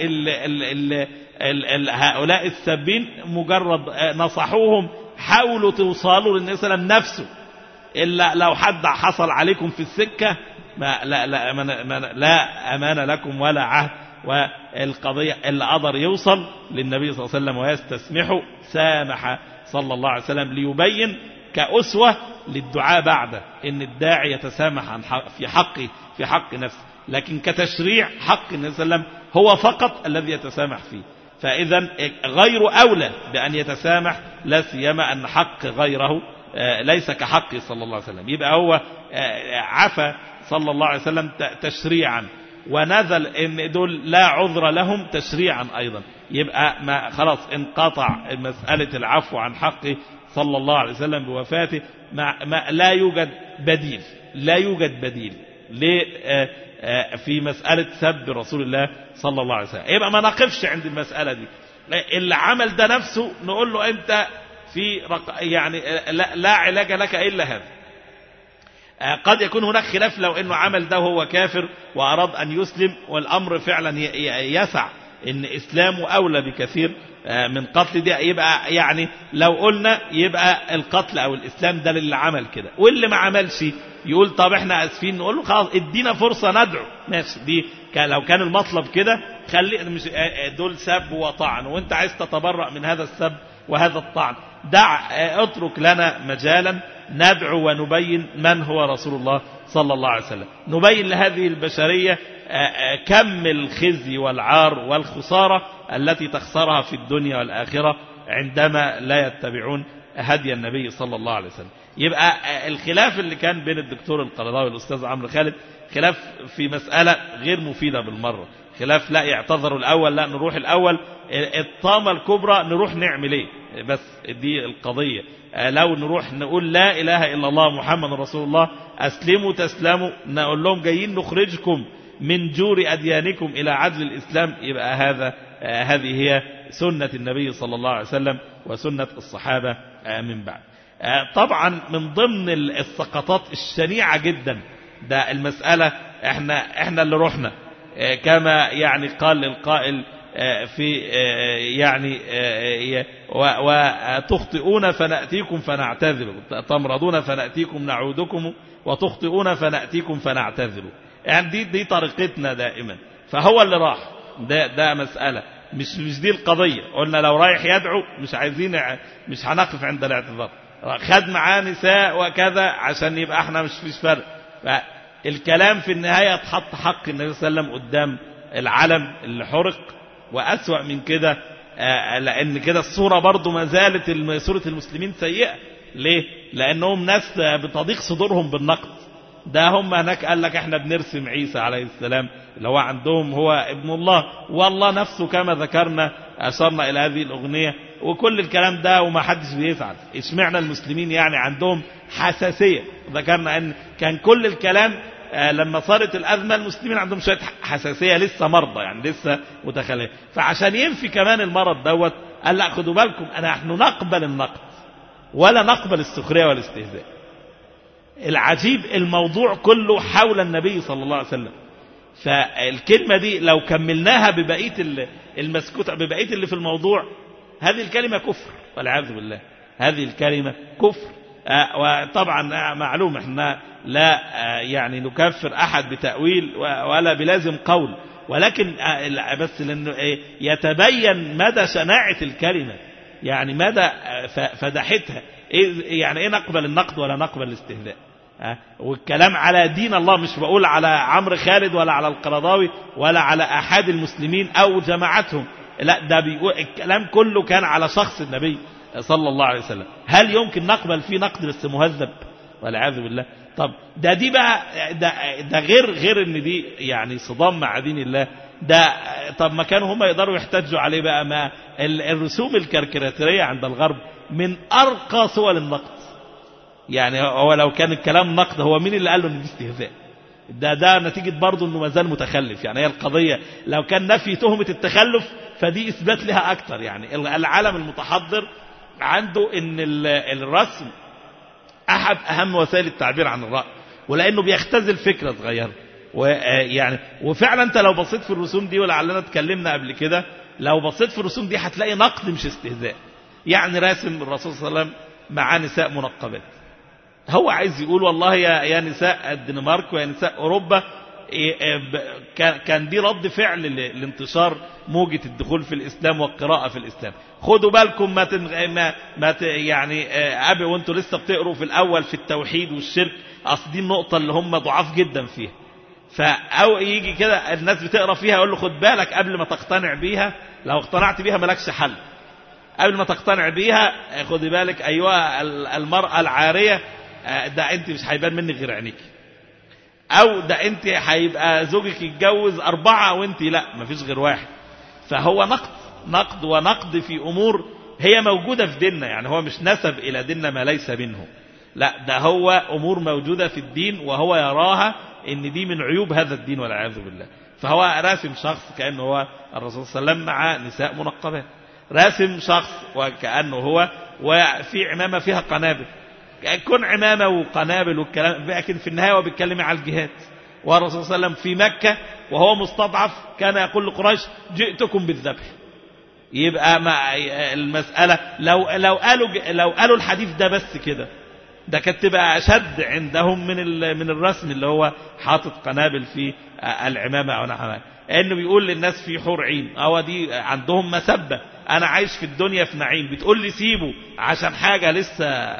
هؤلاء السبين مجرد نصحوهم، حاولوا توصلوا للنبي صلى الله عليه وسلم نفسه، إلا لو حد حصل عليكم في السكة لا أمان لكم ولا عهد. والقضية اللي قدر يوصل للنبي صلى الله عليه وسلم ويستسمحه سامح صلى الله عليه وسلم، ليبين كأسوة للدعاء بعد إن الداعي يتسامح عن في حق نفسه، لكن كتشريع حق النبي صلى الله عليه وسلم هو فقط الذي يتسامح فيه. فإذا غير أولى بأن يتسامح، لا سيما أن حق غيره ليس كحقه صلى الله عليه وسلم. يبقى هو عفى صلى الله عليه وسلم تشريعا، ونزل ان دول لا عذر لهم تشريعا ايضا. يبقى ما خلاص انقطع مسألة العفو عن حقه صلى الله عليه وسلم بوفاته، لا يوجد بديل في مسألة سب رسول الله صلى الله عليه وسلم. يبقى ما نقفش عند المسألة دي، اللي عمل ده نفسه نقول له انت في يعني لا علاج لك الا هذا. قد يكون هناك خلاف لو انه عمل ده وهو كافر واراد ان يسلم، والامر فعلا يسع ان اسلامه اولى بكثير من قتل ده. يبقى يعني لو قلنا يبقى القتل او الاسلام ده اللي عمل كده، واللي ما عملش يقول طب احنا اسفين، نقول له خلاص ادينا فرصة ندعو. ماشي، دي لو كان المطلب كده خلي مش دول سب وطعن وانت عايز تتبرأ من هذا السب وهذا الطعن، اترك لنا مجالا ندعو ونبين من هو رسول الله صلى الله عليه وسلم، نبين لهذه البشرية كم الخزي والعار والخسارة التي تخسرها في الدنيا والآخرة عندما لا يتبعون هدي النبي صلى الله عليه وسلم. يبقى الخلاف اللي كان بين الدكتور القرضاوي والأستاذ عمرو خالد خلاف في مسألة غير مفيدة بالمرة، خلاف لا يعتذروا الأول، لا نروح الأول الطامة الكبرى نروح نعمل ايه، بس دي القضية. لو نروح نقول لا إله إلا الله محمد رسول الله أسلموا تسلموا، نقول لهم جايين نخرجكم من جور أديانكم إلى عدل الإسلام، يبقى هذه هي سنة النبي صلى الله عليه وسلم وسنة الصحابة من بعد. طبعا من ضمن السقطات الشنيعة جدا ده المسألة احنا اللي رحنا كما يعني قال القائل في يعني وتخطئون فنأتيكم فنعتذر، تمرضون فنأتيكم نعودكم، وتخطئون فنأتيكم فنعتذر. يعني دي طريقتنا دائما. فهو اللي راح ده مسألة مش دي القضية. قلنا لو رايح يدعو مش هنقف عند الاعتذار، خد معاه نساء وكذا عشان يبقى احنا مش فيش فرق. فالكلام في النهاية تحط حق النبي صلى الله عليه وسلم قدام العلم اللي حرق، وأسوأ من كده لأن كده الصورة برضو ما زالت صورة المسلمين سيئة. ليه؟ لأنهم ناس بتضيق صدورهم بالنقد. ده هم هناك قال لك احنا بنرسم عيسى عليه السلام اللي هو عندهم هو ابن الله، والله نفسه كما ذكرنا أشرنا إلى هذه الأغنية وكل الكلام ده وما حدش بيفعل. اشمعنى المسلمين يعني عندهم حساسية؟ ذكرنا أن كان كل الكلام لما صارت الأزمة المسلمين عندهم شوية حساسية، لسه مرضى يعني لسه متخلفين. فعشان ينفي كمان المرض دوت قال لا خدوا بالكم نحن نقبل النقد ولا نقبل السخرية والاستهزاء. العجيب الموضوع كله حول النبي صلى الله عليه وسلم. فالكلمة دي لو كملناها ببقية المسكوت ببقية اللي في الموضوع، هذه الكلمة كفر والعياذ بالله، هذه الكلمة كفر. وطبعا معلوم احنا لا يعني نكفر أحد بتأويل ولا بلازم قول، ولكن بس لأنه يتبين مدى شناعة الكلمة، يعني مدى فدحتها. يعني إيه نقبل النقد ولا نقبل الاستهزاء؟ والكلام على دين الله، مش بقول على عمرو خالد ولا على القرضاوي ولا على أحد المسلمين أو جماعتهم، لا ده بيقول الكلام كله كان على شخص النبي صلى الله عليه وسلم. هل يمكن نقبل فيه نقد بس مهذب والعياذ بالله؟ طب دي بقى ده غير ان دي يعني صدام مع دين الله. ده طب ما كانوا هم يقدروا يحتجوا عليه بقى؟ ما الرسوم الكاريكاتيرية عند الغرب من أرقى صور النقد. يعني هو لو كان الكلام نقد، هو مين اللي قال له ان دي استهزاء؟ ده نتيجة برضه انه مازال متخلف. يعني هي القضية لو كان نفي تهمة التخلف فدي إثبات لها أكتر. يعني العالم المتحضر عنده ان الرسم أحد أهم وسائل التعبير عن الرأي، ولأنه بيختزل فكرة صغيرة. ويعني وفعلا أنت لو بصيت في الرسوم دي، ولعلنا اتكلمنا قبل كده، لو بصيت في الرسوم دي هتلاقي نقد مش استهزاء. يعني راسم الرسول صلى الله عليه وسلم مع نساء منقبات، هو عايز يقول والله يا نساء الدنمارك ويا نساء أوروبا، كان دي رد فعل لانتشار موجة الدخول في الإسلام والقراءة في الإسلام. خدوا بالكم ما يعني أبي وانتوا لسه بتقروا في الأول في التوحيد والشرك، أصل دي النقطة اللي هم ضعاف جدا فيها. فأو يجي كده الناس بتقرأ فيها يقول له خد بالك قبل ما تقتنع بيها، لو اقتنعت بيها ملكش حل. قبل ما تقتنع بيها خد بالك أيها المرأة العارية، ده أنت مش هيبان منك غير عينيك، أو ده أنت هيبقى زوجك يتجوز 4 وأنت لا مفيش غير واحد. فهو نقد ونقد في أمور هي موجودة في ديننا. يعني هو مش نسب إلى ديننا ما ليس منه، لا ده هو أمور موجودة في الدين وهو يراها إن دي من عيوب هذا الدين والعياذ بالله. فهو راسم شخص كأنه هو الرسول صلى الله عليه وسلم مع نساء منقبات، راسم شخص وكأنه هو وفي عمامة فيها قنابل، كون عمامة وقنابل والكلام، لكن في النهاية هو بيتكلم على الجهاد. والرسول صلى الله عليه وسلم في مكة وهو مستضعف كان يقول لقريش جئتكم بالذبح. يبقى مع المسألة لو قالوا الحديث ده بس كده، ده كانت تبقى أشد عندهم من الرسم اللي هو حاطط قنابل في العمامة أو نحوها. إنه بيقول للناس في حور عين، أو دي عندهم مسبة، أنا عايش في الدنيا في نعيم، بتقول لي سيبه عشان حاجة لسه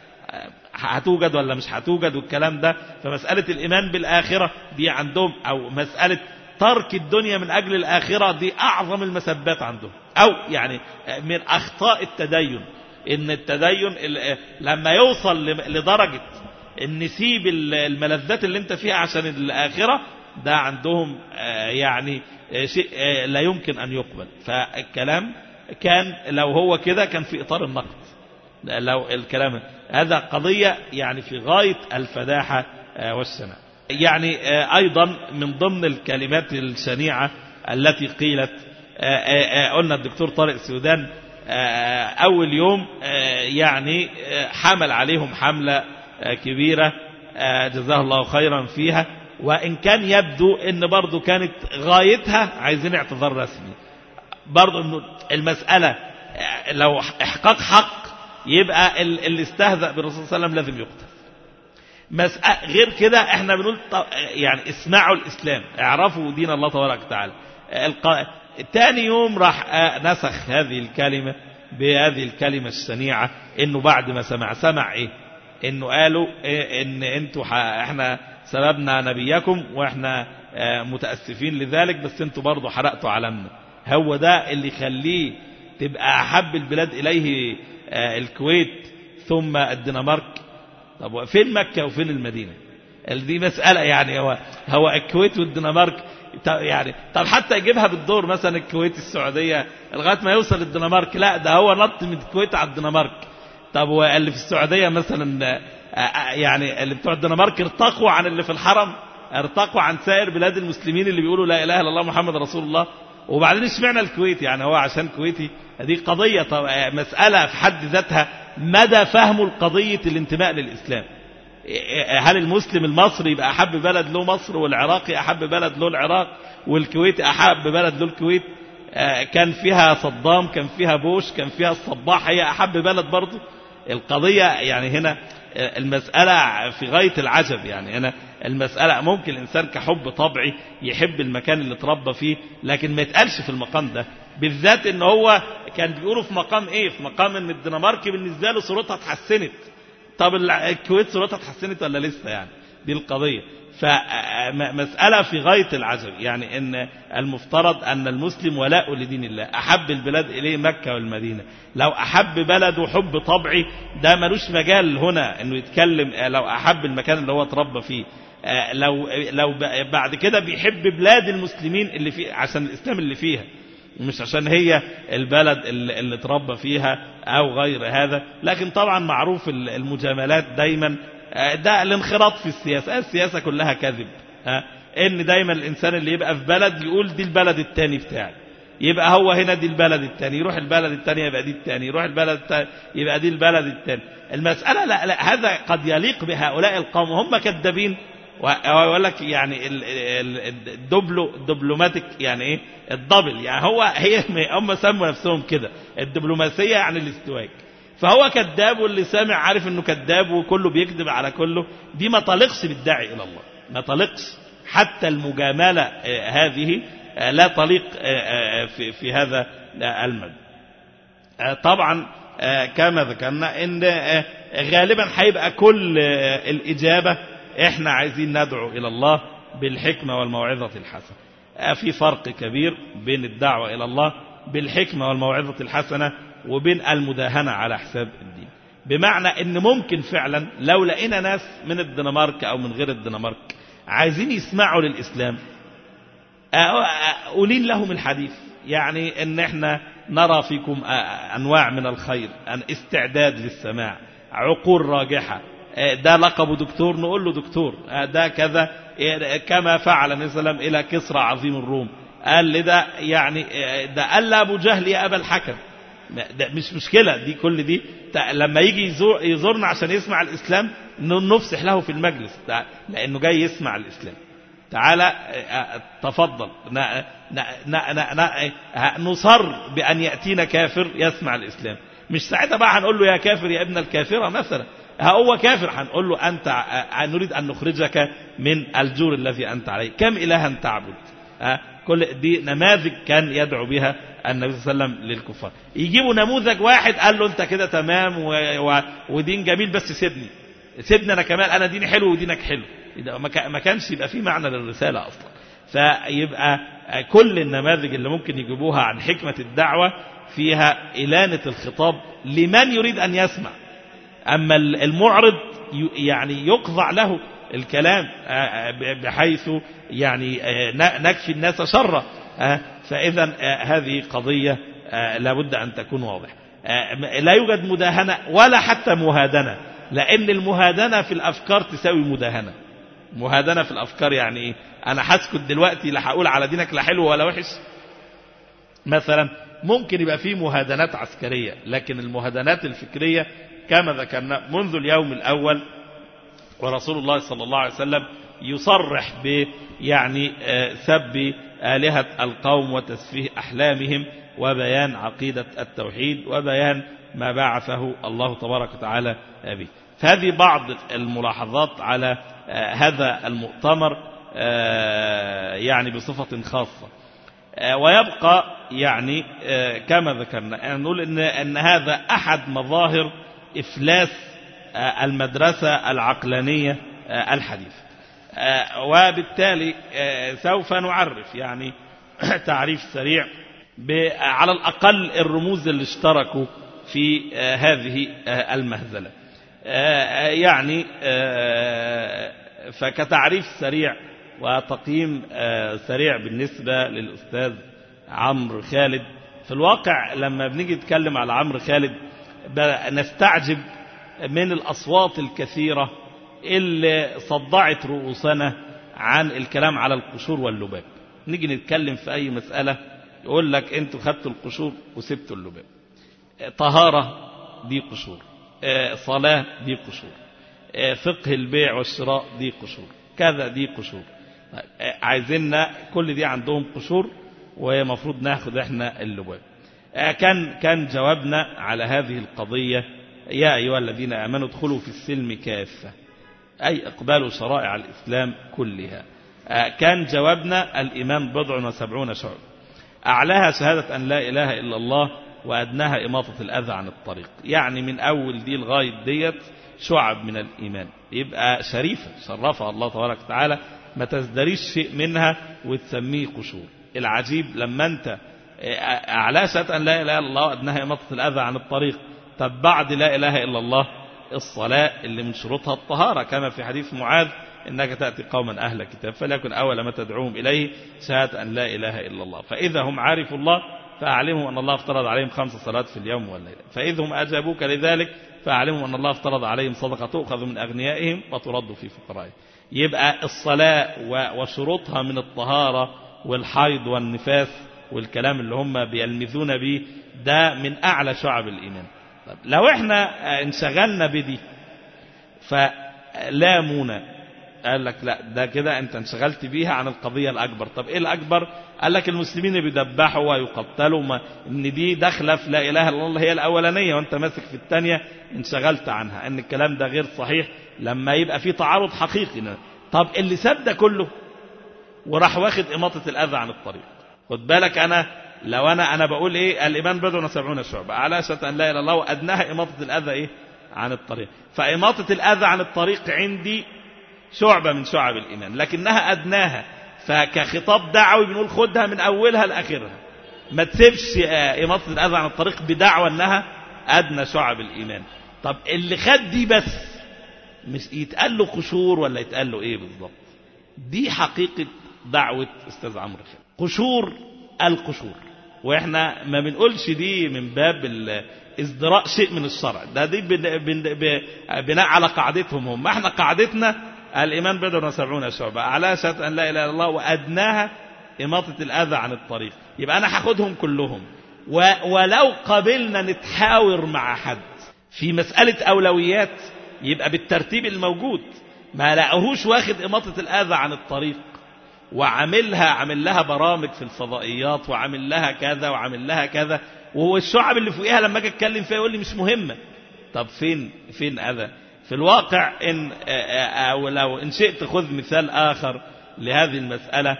هتوجد ولا مش هتوجد والكلام ده. فمسألة الإيمان بالآخرة دي عندهم، أو مسألة ترك الدنيا من أجل الآخرة دي أعظم المسبات عندهم. أو يعني من أخطاء التدين إن التدين لما يوصل لدرجة إن نسيب الملذات اللي انت فيها عشان الآخرة، ده عندهم يعني شيء لا يمكن أن يقبل. فالكلام كان لو هو كده كان في إطار النقد، لو الكلام هذا قضية يعني في غاية الفداحة والسنة. يعني أيضا من ضمن الكلمات الشنيعة التي قيلت، قلنا الدكتور طارق السودان أول يوم يعني حمل عليهم حملة كبيرة جزاه الله خيرا فيها، وإن كان يبدو أن برضو كانت غايتها عايزين اعتذار رسمي. برضو أنه المسألة لو إحقاق حق يبقى اللي استهزأ بالرسول صلى الله عليه وسلم لازم يقتل. غير كده احنا بنقول يعني اسمعوا الإسلام، اعرفوا دين الله تبارك وتعالى. تاني يوم راح نسخ هذه الكلمة بهذه الكلمة الشنيعة، انه بعد ما سمع ايه، انه قالوا ان انتوا احنا سببنا نبيكم واحنا متأسفين لذلك، بس انتوا برضو حرقتوا علمنا. هو ده اللي يخليه تبقى احب البلاد اليه الكويت ثم الدنمارك؟ طب فين مكة وفين المدينة؟ دي مسألة يعني هو الكويت والدنمارك يعني. طب حتى يجيبها بالدور، مثلا الكويت السعودية لغاية ما يوصل الدنمارك، لا ده هو نط من الكويت على الدنمارك. طب واللي في السعودية مثلا يعني اللي بتوع الدنمارك ارتقوا عن اللي في الحرم، ارتقوا عن سائر بلاد المسلمين اللي بيقولوا لا إله إلا الله محمد رسول الله. وبعدين اشمعنى الكويت؟ يعني هو عشان كويتي؟ هذه قضية. طب مسألة في حد ذاتها مدى فهمه القضية الانتماء للإسلام. هل المسلم المصري يبقى أحب بلد له مصر، والعراقي أحب بلد له العراق، والكويت أحب بلد له الكويت؟ كان فيها صدام، كان فيها بوش، كان فيها الصباح، هي أحب بلد برضه. القضية يعني هنا المسألة في غاية العجب. يعني أنا المسألة ممكن الإنسان كحب طبعي يحب المكان اللي اتربى فيه، لكن ما يتقالش في المقام ده بالذات. إن هو كان بيقولوا في مقام إيه؟ في مقام إن الدنمارك بالنسبة له صورتها اتحسنت. طب الكويت صورتها اتحسنت ولا لسه؟ يعني دي القضية. فمسألة في غاية العجب. يعني إن المفترض أن المسلم ولاء لدين الله، أحب البلاد إليه مكة والمدينة. لو أحب بلده حب طبعي ده ملوش مجال هنا إنه يتكلم. لو أحب المكان اللي هو اتربى فيه، لو بعد كده بيحب بلاد المسلمين اللي فيه عشان الإسلام اللي فيها، مش عشان هي البلد اللي اتربى فيها أو غير هذا. لكن طبعا معروف المجاملات دايما، ده الانخراط في السياسة. السياسة كلها كذب. ان دايما الانسان اللي يبقى في بلد يقول دي البلد التاني بتاعي، يبقى هو هنا دي البلد التاني، يروح البلد التاني يبقى دي التاني، يروح البلد التاني يبقى دي البلد التاني. المسألة لا هذا قد يليق بهؤلاء القوم وهم كذابين. ويقول لك يعني الدبلوماتيك يعني ايه؟ الدبل. يعني هم سموا نفسهم كده الدبلوماسية، يعني الاستواج. فهو كذاب، واللي سامع عارف انه كذاب وكله بيكذب على كله. دي ما تليقش بالداعي الى الله، ما تليقش. حتى المجاملة هذه لا تليق في هذا المد. طبعا كما ذكرنا ان غالبا هيبقى كل الإجابة احنا عايزين ندعو الى الله بالحكمة والموعظة الحسنة. في فرق كبير بين الدعوة الى الله بالحكمة والموعظة الحسنة وبين المداهنة على حساب الدين. بمعنى ان ممكن فعلا لو لقينا ناس من الدنمارك او من غير الدنمارك عايزين يسمعوا للإسلام، أولين لهم الحديث. يعني ان احنا نرى فيكم انواع من الخير، ان استعداد للسماع، عقول راجحة. ده لقب دكتور نقول له دكتور، ده كذا، كما فعل النبي صلى الله عليه وسلم الى كسرى عظيم الروم. قال لده يعني ده قال لأبو جهل يا أبا الحكم. ده مش مشكلة دي، كل دي لما يجي يزورنا عشان يسمع الإسلام نفسح له في المجلس لأنه جاي يسمع الإسلام. تعالى تفضل، نصر بأن يأتينا كافر يسمع الإسلام. مش ساعتها بقى هنقول له يا كافر يا ابن الكافرة مثلا، هو كافر هنقول له أنت نريد أن نخرجك من الجور الذي أنت عليه، كم إلها تعبد. كل دي نماذج كان يدعو بها النبي صلى الله عليه وسلم للكفار. يجيبوا نموذج واحد قال له انت كده تمام ودين جميل، بس سيبني انا كمان، انا ديني حلو ودينك حلو. ما كانش يبقى فيه معنى للرسالة اصلا. فيبقى كل النماذج اللي ممكن يجيبوها عن حكمة الدعوة فيها إلانة الخطاب لمن يريد أن يسمع. أما المعرض يعني يقضع له الكلام بحيث يعني نكفي الناس شره. فإذا هذه قضية لابد أن تكون واضحة. لا يوجد مداهنة ولا حتى مهادنة، لأن المهادنة في الأفكار تساوي مداهنة. مهادنة في الأفكار يعني إيه؟ أنا هسكت دلوقتي لا هقول على دينك لا حلو ولا وحش. مثلا ممكن يبقى فيه مهادنات عسكرية، لكن المهادنات الفكرية كما ذكرنا منذ اليوم الأول، ورسول الله صلى الله عليه وسلم يصرح يعني سب آلهة القوم وتسفيه أحلامهم وبيان عقيدة التوحيد وبيان ما بعثه الله تبارك وتعالى به. فهذه بعض الملاحظات على هذا المؤتمر يعني بصفة خاصة. ويبقى يعني كما ذكرنا نقول إن هذا أحد مظاهر إفلاس المدرسة العقلانية الحديثة. وبالتالي سوف نعرف يعني تعريف سريع على الأقل الرموز اللي اشتركوا في هذه المهزلة. يعني فكتعريف سريع وتقييم سريع بالنسبة للأستاذ عمرو خالد. في الواقع لما بنيجي نتكلم على عمرو خالد نستعجب من الأصوات الكثيرة اللي صدعت رؤوسنا عن الكلام على القشور واللباب. نيجي نتكلم في أي مسألة يقول لك أنتوا خدتوا القشور وسبتوا اللباب. طهارة دي قشور، صلاة دي قشور، فقه البيع والشراء دي قشور، كذا دي قشور. عايزيننا كل دي عندهم قشور ومفروض ناخد احنا اللباب. كان جوابنا على هذه القضية يا أيها الذين آمنوا ادخلوا في السلم كافة، أي اقبلوا شرائع الإسلام كلها. كان جوابنا الإيمان 70 شعب، أعلاها شهادة أن لا إله إلا الله، وأدناها إماطة الأذى عن الطريق. يعني من أول دي لغاية ديت شعب من الإيمان، يبقى شريفة شرفها الله تبارك وتعالى، ما تزدريش شيء منها وتسميه قشور. العجيب لما أنت أعلاها شهادة أن لا إله إلا الله وأدناها إماطة الأذى عن الطريق، طب بعد لا إله إلا الله الصلاة اللي من شروطها الطهارة، كما في حديث معاذ إنك تأتي قوما أهل كتاب فليكن أول ما تدعوهم إليه شهادة أن لا إله إلا الله، فإذا هم عارفوا الله فأعلموا أن الله افترض عليهم 5 صلوات في اليوم والليلة، فإذا هم أجابوك لذلك فأعلموا أن الله افترض عليهم صدقة تؤخذ من أغنيائهم وترد في فقرائهم. يبقى الصلاة وشروطها من الطهارة والحيض والنفاس والكلام اللي هم بيلمذون به ده من أعلى شعب الإيمان. طب لو احنا انشغلنا بدي فلامونا، قال لك لا ده كده انت انشغلت بيها عن القضية الأكبر. طب ايه الأكبر؟ قال لك المسلمين بيدبحوا ويقتلوا، ان دي داخله في لا إله إلا الله هي الأولانية وانت ماسك في الثانية انشغلت عنها، ان الكلام ده غير صحيح لما يبقى في تعارض حقيقي. طب اللي ساب ده كله وراح واخد إماطة الأذى عن الطريق، خد بالك لو أنا بقول إيه الإيمان 70 شعبة، أعلاها شهادة أن لا إله إلا الله وأدناها إماطة الأذى إيه عن الطريق، فإماطة الأذى عن الطريق عندي شعبة من شعب الإيمان لكنها أدناها، فكخطاب دعوي بنقول خدها من أولها لآخرها، ما تسيبش إماطة الأذى عن الطريق بدعوى أنها أدنى شعب الإيمان. طب اللي خد دي بس مش يتقال له قشور ولا يتقال له إيه بالضبط؟ دي حقيقة دعوة أستاذ عمرو خالد، قشور القشور، وإحنا ما بنقولش دي من باب ازدراء شيء من الشرع، ده دي بناء على قاعدتهم هم. احنا قاعدتنا الإيمان 70 شعبة، أعلاها شهادة أن لا إله إلا الله وأدناها إماطة الأذى عن الطريق. يبقى أنا هاخدهم كلهم، ولو قبلنا نتحاور مع حد في مسألة أولويات يبقى بالترتيب الموجود، ما لقاهوش واخد إماطة الأذى عن الطريق عامل لها برامج في الفضائيات وعامل لها كذا وعامل لها كذا، وهو الشعب اللي فوقها لما اجي اتكلم فيها يقول لي مش مهمة. طب فين أذى في الواقع؟ أو لو إن شئت خذ مثال آخر لهذه المسألة،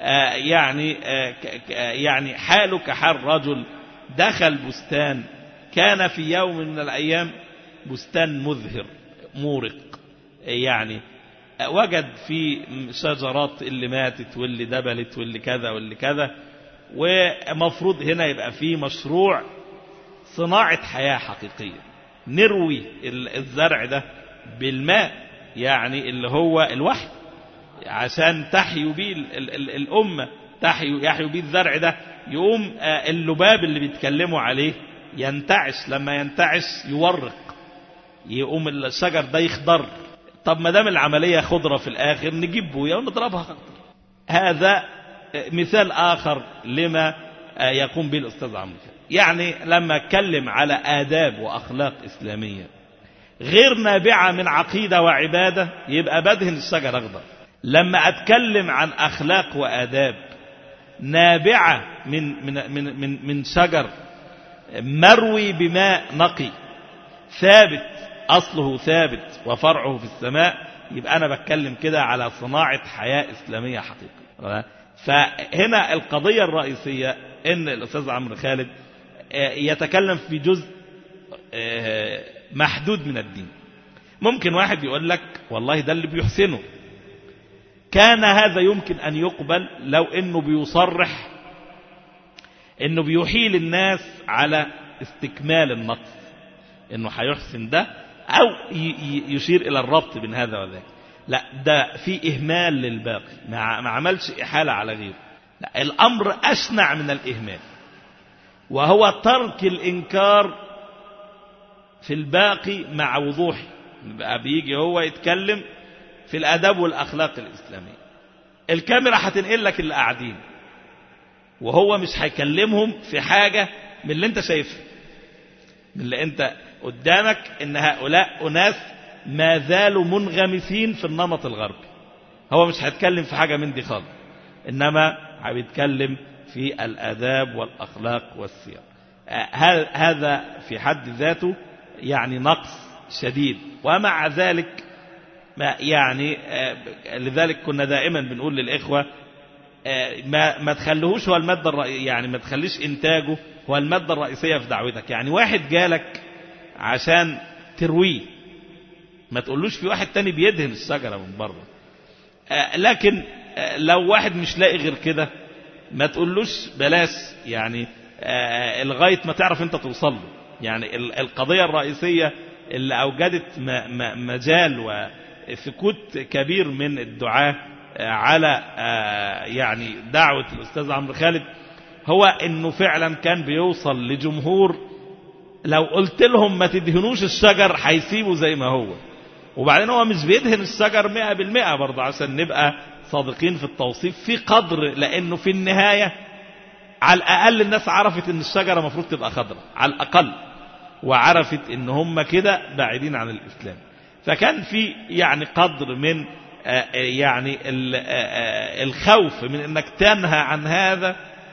يعني حالك حال رجل دخل بستان كان في يوم من الأيام بستان مذهر مورق، يعني وجد في شجرات اللي ماتت واللي دبلت واللي كذا واللي كذا، ومفروض هنا يبقى في مشروع صناعة حياة حقيقية، نروي الزرع ده بالماء، يعني اللي هو الوحي، عشان تحيوا بيه الأمة، يحيوا بيه الزرع ده، يقوم اللباب اللي بيتكلموا عليه ينتعش، لما ينتعش يورق، يقوم الشجر ده يخضر. طب ما دام العملية خضرة في الآخر نجيب بويا ونضربها خضر. هذا مثال آخر لما يقوم به الأستاذ عمرو. يعني لما اتكلم على آداب وأخلاق إسلامية غير نابعة من عقيدة وعبادة يبقى بدهن الشجر أخضر. لما أتكلم عن أخلاق وآداب نابعة من شجر مروي بماء نقي ثابت، أصله ثابت وفرعه في السماء، يبقى أنا بتكلم كده على صناعة حياة إسلامية حقيقية. فهنا القضية الرئيسية إن الأستاذ عمرو خالد يتكلم في جزء محدود من الدين. ممكن واحد يقول لك والله ده اللي بيحسنه، كان هذا يمكن أن يقبل لو إنه بيصرح إنه بيحيل الناس على استكمال النقص، إنه هيحسن ده أو يشير إلى الربط بين هذا وذاك. لا، ده في إهمال للباقي، ما عملش إحالة على غيره. لا، الأمر أشنع من الإهمال، وهو ترك الإنكار في الباقي مع وضوح. بقى بيجي هو يتكلم في الأدب والأخلاق الإسلامية، الكاميرا هتنقل لك اللي قاعدين، وهو مش هيكلمهم في حاجة من اللي انت شايفها، من اللي انت قدامك، ان هؤلاء أناس ما زالوا منغمسين في النمط الغربي. هو مش هيتكلم في حاجة من دي خالص، إنما هيتكلم في الآداب والأخلاق والسير. هذا في حد ذاته يعني نقص شديد. ومع ذلك يعني لذلك كنا دائما بنقول للإخوة ما تخليهوش هو المادة الرئيسية، يعني ما تخليش إنتاجه هو المادة الرئيسية في دعوتك. يعني واحد جالك عشان ترويه، ما تقولوش في واحد تاني بيدهن الشجرة من بره. لكن لو واحد مش لاقي غير كده ما تقولوش بلاش، يعني لغاية ما تعرف انت توصل له. يعني القضية الرئيسية اللي أوجدت مجال وسكوت كبير من الدعاة على يعني دعوة الأستاذ عمرو خالد هو انه فعلا كان بيوصل لجمهور لو قلت لهم ما تدهنوش الشجر هيسيبوا زي ما هو. وبعدين هو مش بيدهن الشجر 100% برضه، عشان نبقى صادقين في التوصيف في قدر، لأنه في النهاية على الأقل الناس عرفت ان الشجرة مفروض تبقى خضراء على الأقل، وعرفت ان هم كده بعيدين عن الإسلام. فكان في يعني قدر من يعني الخوف من انك تنهى عن هذا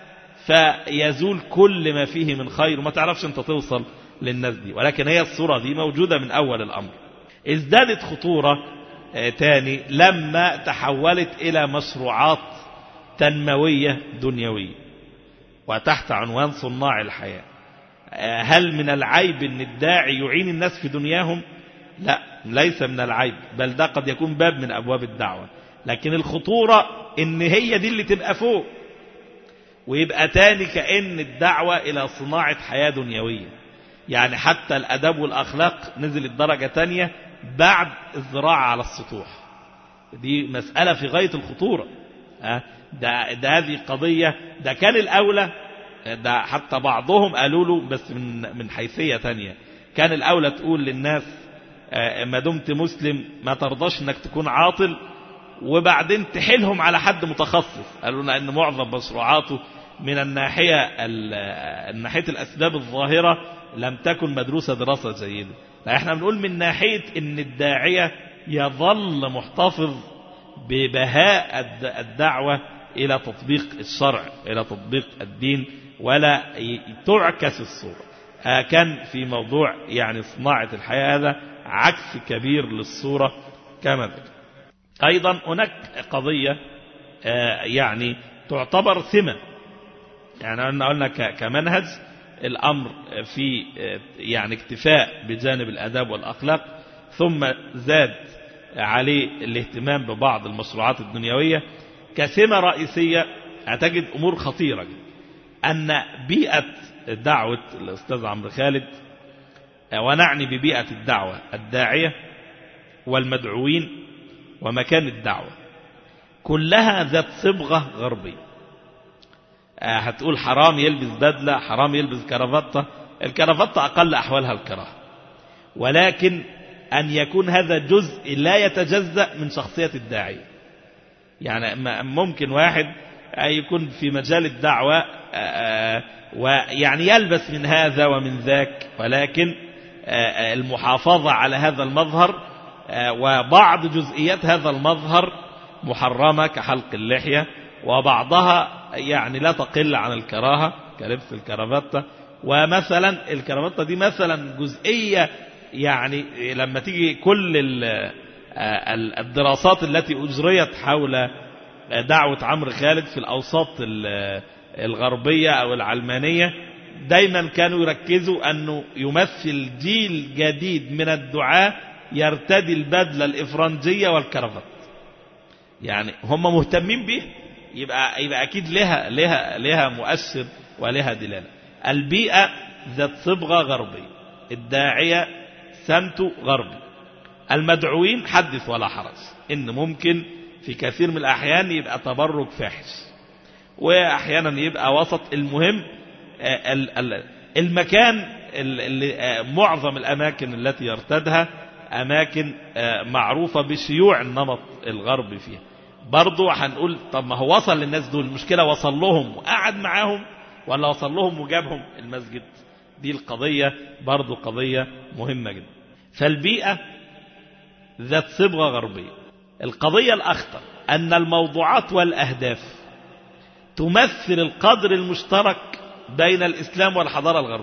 فيزول كل ما فيه من خير وما تعرفش انت توصل للناس دي. ولكن هي الصورة دي موجودة من أول الأمر. ازدادت خطورة تاني لما تحولت إلى مشروعات تنموية دنيوية وتحت عنوان صناع الحياة. هل من العيب ان الداعي يعين الناس في دنياهم؟ لا، ليس من العيب، بل ده قد يكون باب من أبواب الدعوة. لكن الخطورة ان هي دي اللي تبقى فوق، ويبقى تاني كأن الدعوة إلى صناعة حياة دنيوية. يعني حتى الأدب والأخلاق نزل الدرجة تانية بعد الزراعة على السطوح. دي مسألة في غاية الخطورة. ده هذه قضية، ده كان الأولى، ده حتى بعضهم قالوا له بس من حيثية تانية، كان الأولى تقول للناس ما دمت مسلم ما ترضاش انك تكون عاطل، وبعدين تحيلهم على حد متخصص. قالوا لنا ان معظم مشروعاته من الناحية الأسباب الظاهرة لم تكن مدروسة دراسة جيدة. احنا بنقول من ناحية ان الداعية يظل محتفظ ببهاء الدعوة إلى تطبيق الشرع، إلى تطبيق الدين، ولا تعكس الصورة. كان في موضوع يعني صناعة الحياة هذا عكس كبير للصورة كما ذكر. أيضا هناك قضية يعني تعتبر ثمة، يعني قلنا كمنهج الأمر في يعني اكتفاء بجانب الأداب والأخلاق، ثم زاد عليه الاهتمام ببعض المشروعات الدنيوية. كثمة رئيسية هتجد أمور خطيرة جدا، أن بيئة دعوة الأستاذ عمرو خالد، ونعني ببيئة الدعوة الداعية والمدعوين ومكان الدعوة، كلها ذات صبغة غربية. هتقول حرام يلبس بدلة، حرام يلبس كرافتة. الكرافتة أقل أحوالها الكراهة، ولكن أن يكون هذا جزء لا يتجزأ من شخصية الداعية. يعني ممكن واحد يكون في مجال الدعوة ويعني يلبس من هذا ومن ذاك، ولكن المحافظة على هذا المظهر وبعض جزئيات هذا المظهر محرمة كحلق اللحية، وبعضها يعني لا تقل عن الكراهة كلبس الكرافتة. ومثلا الكرافتة دي مثلا جزئية، يعني لما تيجي كل الدراسات التي أجريت حول دعوة عمرو خالد في الأوساط الغربية أو العلمانية، دايما كانوا يركزوا أنه يمثل جيل جديد من الدعاة يرتدي البدلة الإفرنجية والكرافات. يعني هم مهتمين به، يبقى أكيد لها مؤثر ولها دلالة. البيئة ذات صبغة غربية، الداعية سمته غربي، المدعوين حدث ولا حرج، إن ممكن في كثير من الأحيان يبقى تبرج فاحش، وأحيانا يبقى وسط. المهم المكان اللي معظم الأماكن التي يرتدها أماكن معروفة بشيوع النمط الغربي فيها. برضو هنقول طب ما هو وصل للناس دول، المشكلة وصل لهم وقعد معاهم ولا وصل لهم وجابهم المسجد؟ دي القضية برضو قضية مهمة جدا. فالبيئة ذات صبغة غربية. القضية الأخطر أن الموضوعات والأهداف تمثل القدر المشترك بين الإسلام والحضارة الغربية.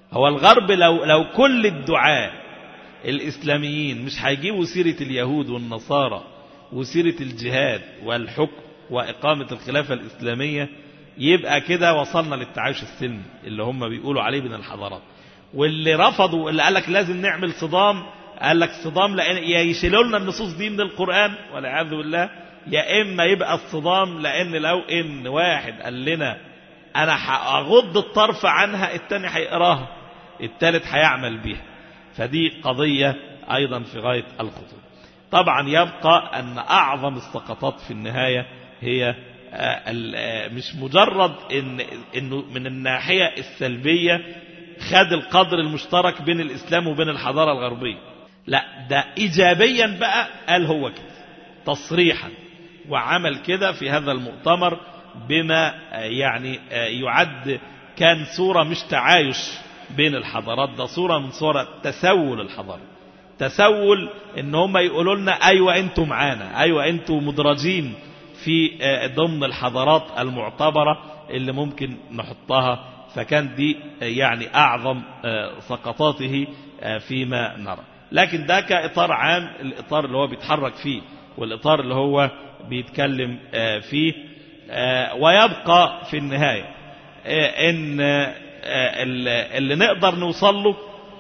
هو الغرب لو كل الدعاة الإسلاميين مش هيجيبوا سيرة اليهود والنصارى وسيرة الجهاد والحكم وإقامة الخلافة الإسلامية، يبقى كده وصلنا للتعايش السلمي اللي هم بيقولوا عليه بين الحضارات. واللي رفضوا، اللي قالك لازم نعمل صدام، قال لك الصدام لأن يا يشيلوا لنا النصوص دي من القرآن والعياذ بالله، يا إما يبقى الصدام لأن لو إن واحد قال لنا أنا هأغض الطرف عنها، التاني هيقراها، التالت هيعمل بيها. فدي قضية أيضا في غاية الخطورة. طبعا يبقى أن أعظم السقطات في النهاية هي مش مجرد إنه من الناحية السلبية خد القدر المشترك بين الإسلام وبين الحضارة الغربية، لا ده إيجابيا بقى قال هو كده تصريحا، وعمل كده في هذا المؤتمر بما يعني يعد كان صورة مش تعايش بين الحضارات، ده صورة من صورة تسول الحضارة، تسول ان هم يقولوا لنا ايوه انتوا معانا، ايوه انتوا مدرجين في ضمن الحضارات المعتبرة اللي ممكن نحطها. فكان دي يعني اعظم سقطاته فيما نرى. لكن ده كإطار عام، الإطار اللي هو بيتحرك فيه والإطار اللي هو بيتكلم فيه. ويبقى في النهاية ان اللي نقدر نوصل له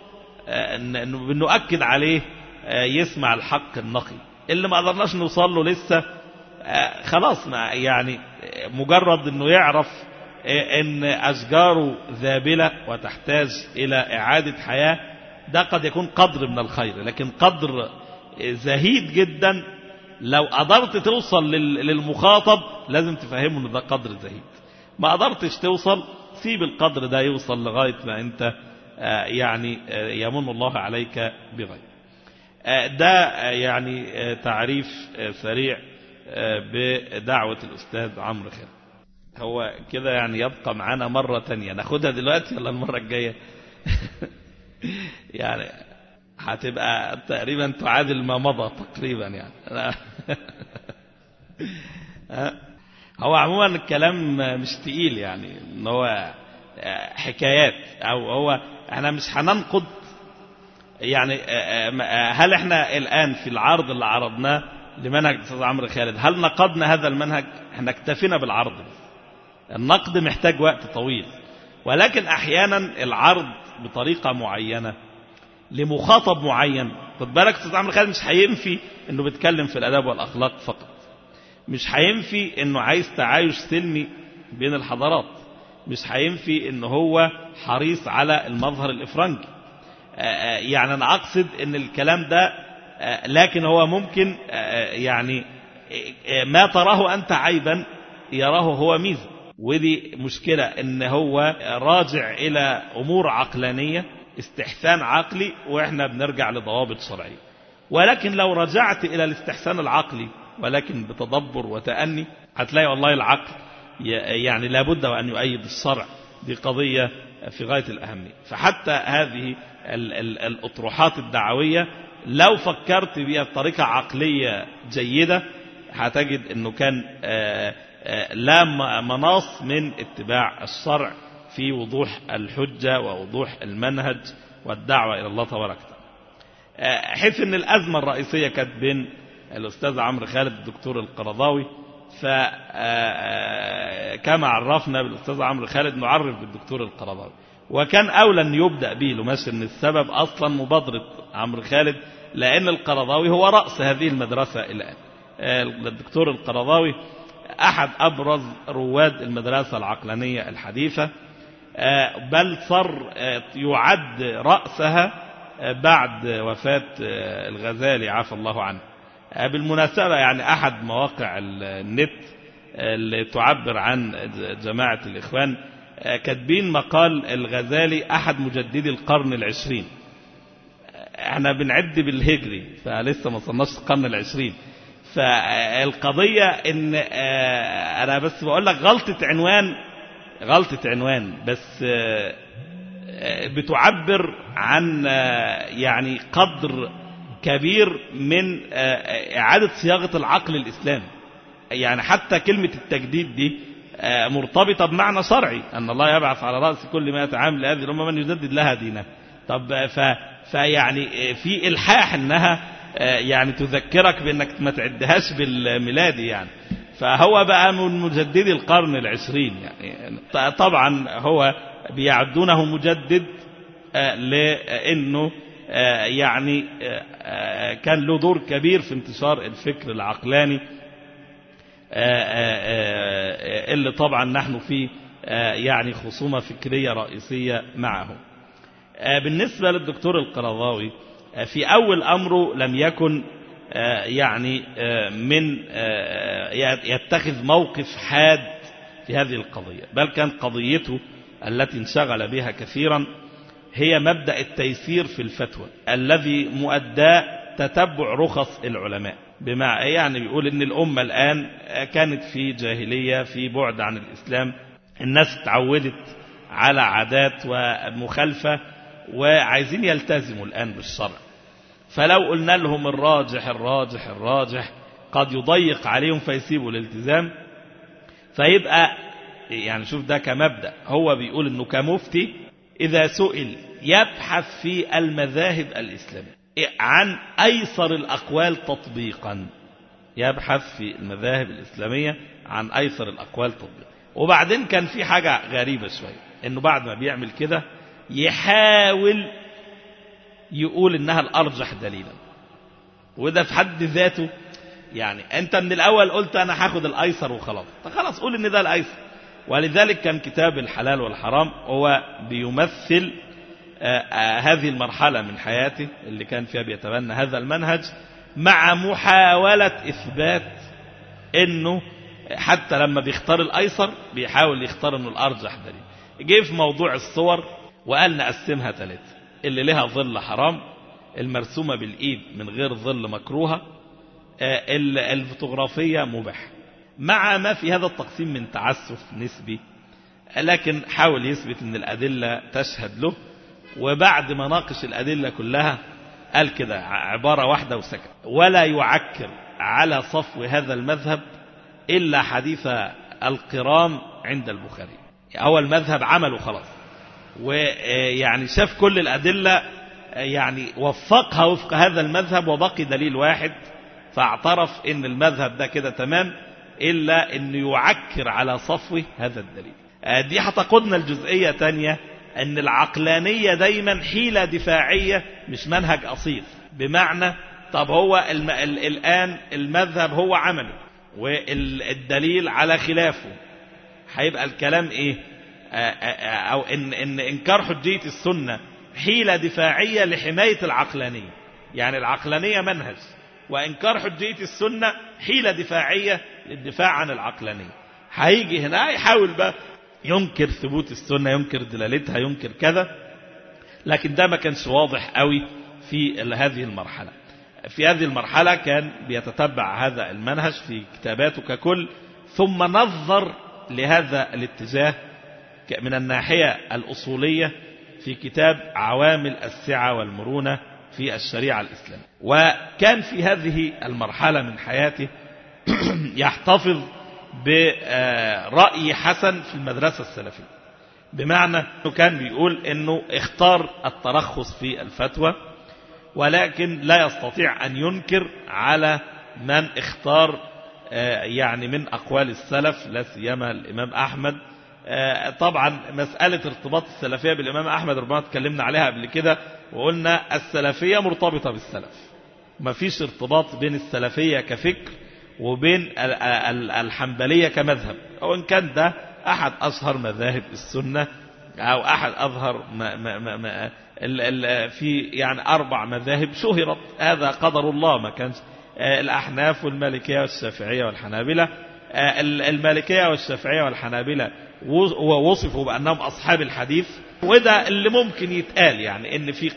نؤكد عليه يسمع الحق النقي. اللي ما قدرناش نوصل له لسه خلاص، يعني مجرد انه يعرف ان اشجاره ذابلة وتحتاج الى اعادة حياة، ده قد يكون قدر من الخير، لكن قدر زهيد جدا. لو قدرت توصل للمخاطب لازم تفهمه ان ده قدر زهيد. ما قدرتش توصل، سيب القدر ده يوصل لغاية ما انت يعني يمن الله عليك بغير. ده يعني تعريف سريع بدعوة الأستاذ عمرو خالد. هو كده يعني يبقى معانا مرة تانية، ناخدها دلوقتي ولا المرة الجاية؟ يعني هتبقى تقريبا تعادل ما مضى تقريبا يعني. هو عموما الكلام مش تقيل، يعني ان هو حكايات، او هو احنا مش هننقد. يعني هل احنا الآن في العرض اللي عرضناه لمنهج الأستاذ عمرو خالد هل نقدنا هذا المنهج؟ احنا اكتفينا بالعرض. النقد محتاج وقت طويل، ولكن احيانا العرض بطريقة معينة لمخاطب معين. خد بالك الأستاذ عمرو خالد مش هينفي انه بيتكلم في الاداب والاخلاق فقط، مش هينفي انه عايز تعايش سلمي بين الحضارات، مش هينفي انه هو حريص على المظهر الافرنجي. يعني انا اقصد ان الكلام ده لكن هو ممكن يعني ما تراه انت عيبا يراه هو ميزة، ودي مشكلة ان هو راجع الى امور عقلانية، استحسان عقلي، واحنا بنرجع لضوابط شرعية. ولكن لو رجعت الى الاستحسان العقلي ولكن بتدبر وتأني، هتلاقي والله العقل يعني لابد وأن يؤيد الشرع. دي قضية في غاية الأهمية. فحتى هذه الأطروحات الدعوية لو فكرت بها بطريقة عقلية جيدة هتجد أنه كان لا مناص من اتباع الشرع في وضوح الحجة ووضوح المنهج والدعوة إلى الله تبارك وتعالى. حيث أن الأزمة الرئيسية كانت بين الأستاذ عمرو خالد الدكتور القرضاوي. فكما عرفنا بالأستاذ عمرو خالد نعرف بالدكتور القرضاوي، وكان أولا أن يبدأ به لمثل من السبب أصلا مبادرة عمرو خالد، لأن القرضاوي هو رأس هذه المدرسة الآن. الدكتور القرضاوي أحد أبرز رواد المدرسة العقلانية الحديثة، بل صار يعد رأسها بعد وفاة الغزالي عفى الله عنه. بالمناسبة يعني أحد مواقع النت اللي تعبر عن جماعة الإخوان كاتبين مقال الغزالي أحد مجددي القرن العشرين. احنا بنعد بالهجري فلسه ما صلناش القرن العشرين. فالقضية ان انا بس بقول لك غلطة عنوان بس بتعبر عن يعني قدر كبير من إعادة صياغة العقل الإسلامي. يعني حتى كلمة التجديد دي مرتبطة بمعنى شرعي أن الله يبعث على رأس كل 100 عام لهذه الأمة من يجدد لها دينها. طب فيعني في إلحاح أنها يعني تذكرك بأنك ما تعدهاش بالميلادي يعني. فهو بقى من مجددي القرن العشرين يعني. طبعا هو بيعدونه مجدد لأنه يعني كان له دور كبير في انتشار الفكر العقلاني اللي طبعا نحن في يعني خصومة فكرية رئيسية معه. بالنسبة للدكتور القرضاوي في أول أمره لم يكن يعني من يتخذ موقف حاد في هذه القضية، بل كان قضيته التي انشغل بها كثيرا هي مبدأ التيسير في الفتوى الذي مؤداه تتبع رخص العلماء. بمعنى يعني بيقول ان الأمة الآن كانت في جاهلية، في بعد عن الإسلام، الناس اتعودت على عادات ومخالفة وعايزين يلتزموا الآن بالشرع. فلو قلنا لهم الراجح الراجح الراجح قد يضيق عليهم فيسيبوا الالتزام. فيبقى يعني شوف ده كمبدأ، هو بيقول انه كمفتي إذا سئل يبحث في المذاهب الإسلامية عن أيسر الأقوال تطبيقا، يبحث في المذاهب الإسلامية عن أيسر الأقوال تطبيقا. وبعدين كان في حاجة غريبة شوية، إنه بعد ما بيعمل كده يحاول يقول إنها الأرجح دليلا، وده في حد ذاته يعني أنت من الأول قلت أنا هاخد الأيسر وخلاص، خلاص قول إن ده الأيسر. ولذلك كان كتاب الحلال والحرام هو بيمثل هذه المرحلة من حياته اللي كان فيها بيتبنى هذا المنهج، مع محاولة إثبات أنه حتى لما بيختار الأيسر بيحاول يختار أنه الأرجح دليل. جه في موضوع الصور وقال نقسمها 3، اللي لها ظل حرام، المرسومة بالإيد من غير ظل مكروهة، الفوتوغرافية مباح، مع ما في هذا التقسيم من تعسف نسبي، لكن حاول يثبت أن الأدلة تشهد له. وبعد ما ناقش الأدلة كلها قال كده عبارة واحدة وسكت: ولا يعكر على صفو هذا المذهب إلا حديث القران عند البخاري. أول مذهب عمله خلاص، ويعني شاف كل الأدلة يعني وفقها وفق هذا المذهب، وبقي دليل واحد فاعترف إن المذهب ده كده تمام، إلا أنه يعكر على صفو هذا الدليل. دي هتقودنا الجزئية تانية، أن العقلانية دايما حيلة دفاعية مش منهج أصيل. بمعنى طب هو الآن المذهب هو عمله والدليل على خلافه، هيبقى الكلام إيه؟ أو إن إنكار حجية السنة حيلة دفاعية لحماية العقلانية، يعني العقلانية منهج، وإنكار حجية السنة حيلة دفاعية للدفاع عن العقلانية. هيجي هنا يحاول بقى ينكر ثبوت السنة، ينكر دلالتها، ينكر كذا، لكن ده ما كانش واضح قوي في هذه المرحلة. في هذه المرحلة كان بيتتبع هذا المنهج في كتاباته ككل، ثم نظر لهذا الاتجاه من الناحية الأصولية في كتاب عوامل السعة والمرونة في الشريعة الإسلامية. وكان في هذه المرحلة من حياته يحتفظ برأي حسن في المدرسة السلفية، بمعنى أنه كان بيقول أنه اختار الترخص في الفتوى، ولكن لا يستطيع أن ينكر على من اختار يعني من أقوال السلف، لا سيما الإمام أحمد. طبعا مسألة ارتباط السلفية بالإمام أحمد ربما تكلمنا عليها قبل كده، وقلنا السلفية مرتبطة بالسلف، ما فيش ارتباط بين السلفية كفكر وبين الحنبلية كمذهب، وإن كان ده أحد أشهر مذاهب السنة أو أحد أظهر في يعني 4 مذاهب شهرت، هذا قدر الله. ما كانش الأحناف والمالكية والشافعية والحنابلة، المالكية والشافعية والحنابلة ووصفوا بأنهم أصحاب الحديث، وده اللي ممكن يتقال، يعني إن في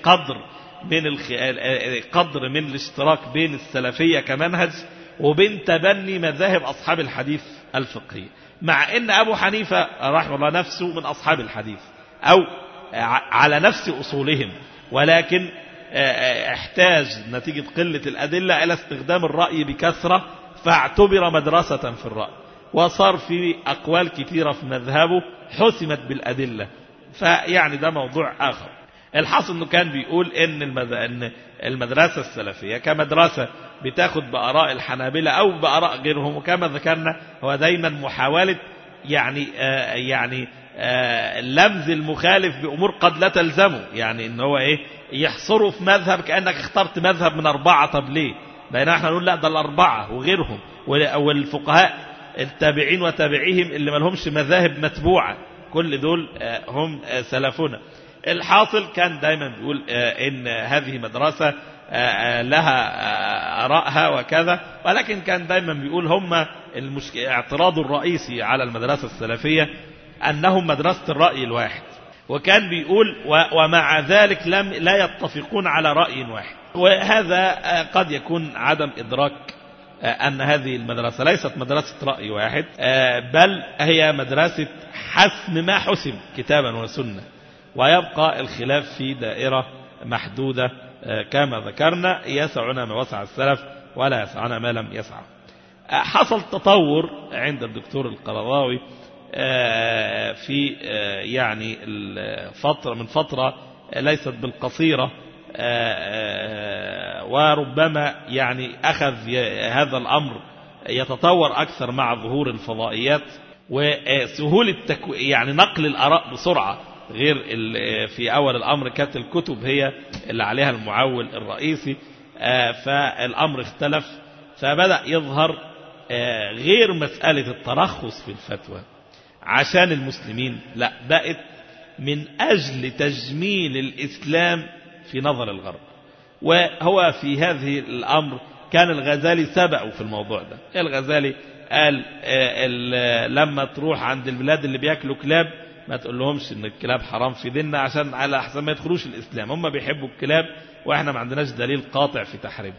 قدر من الاشتراك بين السلفية كمنهج وبين تبني مذاهب أصحاب الحديث الفقهي، مع إن أبو حنيفة رحمه الله نفسه من أصحاب الحديث أو على نفس أصولهم، ولكن احتاج نتيجة قلة الأدلة إلى استخدام الرأي بكثرة، فاعتبر مدرسة في الرأي. وصار في أقوال كثيرة في مذهبه حسمت بالأدلة، فيعني ده موضوع آخر. الحاصل أنه كان بيقول إن المدرسة السلفية كمدرسة بتاخد بآراء الحنابلة أو بآراء غيرهم، وكما ذكرنا هو دايما محاولة يعني لمز المخالف بأمور قد لا تلزمه، يعني إن هو يحصره في مذهب كأنك اخترت مذهب من 4. طب ليه؟ بينما احنا نقول لا، ده 4 وغيرهم والفقهاء التابعين وتابعيهم اللي ما لهمش مذاهب متبوعة، كل دول هم سلفنا. الحاصل كان دايما بيقول إن هذه مدرسة لها آرائها وكذا، ولكن كان دايما بيقول هم اعتراض الرئيسي على المدرسة السلفية أنهم مدرسة الرأي الواحد، وكان بيقول ومع ذلك لا يتفقون على رأي واحد. وهذا قد يكون عدم إدراك أن هذه المدرسة ليست مدرسة رأي واحد، بل هي مدرسة حسم ما حسم كتابا وسنة، ويبقى الخلاف في دائرة محدودة كما ذكرنا، يسعنا ما وسع السلف ولا يسعنا ما لم يسع. حصل تطور عند الدكتور القرضاوي في يعني من فترة ليست بالقصيرة، وربما يعني أخذ هذا الأمر يتطور أكثر مع ظهور الفضائيات وسهولة يعني نقل الآراء بسرعة، غير في أول الأمر كانت الكتب هي اللي عليها المعول الرئيسي، فالأمر اختلف، فبدأ يظهر غير مسألة الترخص في الفتوى عشان المسلمين، لا، بقت من أجل تجميل الإسلام في نظر الغرب. وهو في هذه الأمر كان الغزالي سبقه في الموضوع ده. الغزالي قال لما تروح عند البلاد اللي بياكلوا كلاب ما تقول لهمش ان الكلاب حرام في ديننا عشان على احسن ما يدخلوش الإسلام، هم بيحبوا الكلاب واحنا ما عندناش دليل قاطع في تحريمه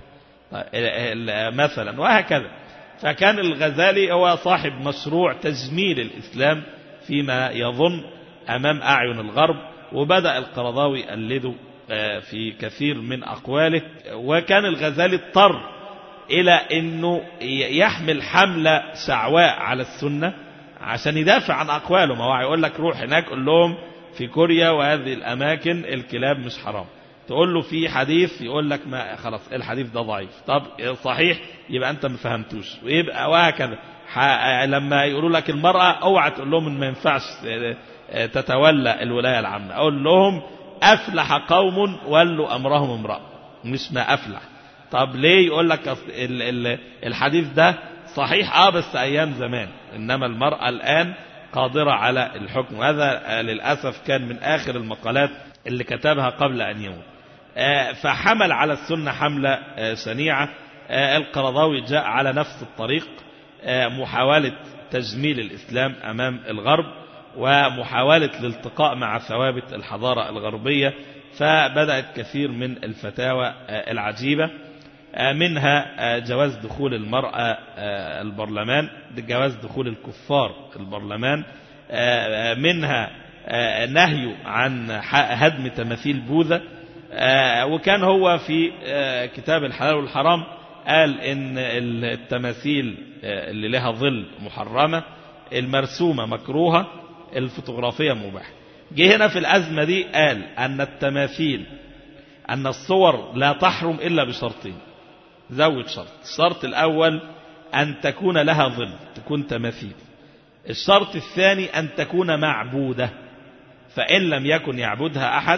مثلا، وهكذا. فكان الغزالي هو صاحب مشروع تجميل الإسلام فيما يظن أمام أعين الغرب، وبدأ القرضاوي يقلده في كثير من أقواله. وكان الغزالي اضطر إلى أنه يحمل حملة شعواء على السنة عشان يدافع عن أقواله. ما هو يقول لك روح هناك قول لهم في كوريا وهذه الأماكن الكلاب مش حرام، تقول له في حديث يقول لك ما خلاص الحديث ده ضعيف، طب صحيح يبقى أنت ما فهمتوش، ويبقى وهكذا. لما يقولوا لك المرأة اوعى تقول لهم إن ما ينفعش تتولى الولاية العامة، أقول لهم أفلح قوم ولوا أمرهم امرأة، مش ما أفلح. طب ليه؟ يقول لك الحديث ده صحيح بس أيام زمان، إنما المرأة الآن قادرة على الحكم. وهذا للأسف كان من آخر المقالات اللي كتبها قبل أن يموت. فحمل على السنة حملة شنيعة. القرضاوي جاء على نفس الطريق، محاولة تجميل الإسلام أمام الغرب ومحاولة الالتقاء مع ثوابت الحضارة الغربية. فبدأت كثير من الفتاوى العجيبة، منها جواز دخول المرأة البرلمان، جواز دخول الكفار البرلمان، منها نهي عن هدم تماثيل بوذا. وكان هو في كتاب الحلال والحرام قال إن التماثيل اللي لها ظل محرمة، المرسومة مكروهة، الفوتوغرافية مباحة. جه هنا في الأزمة دي قال أن التماثيل، أن الصور لا تحرم إلا بشرطين، زود شرط. الشرط الأول أن تكون لها ظل، تكون تماثيل. الشرط الثاني أن تكون معبودة، فإن لم يكن يعبدها أحد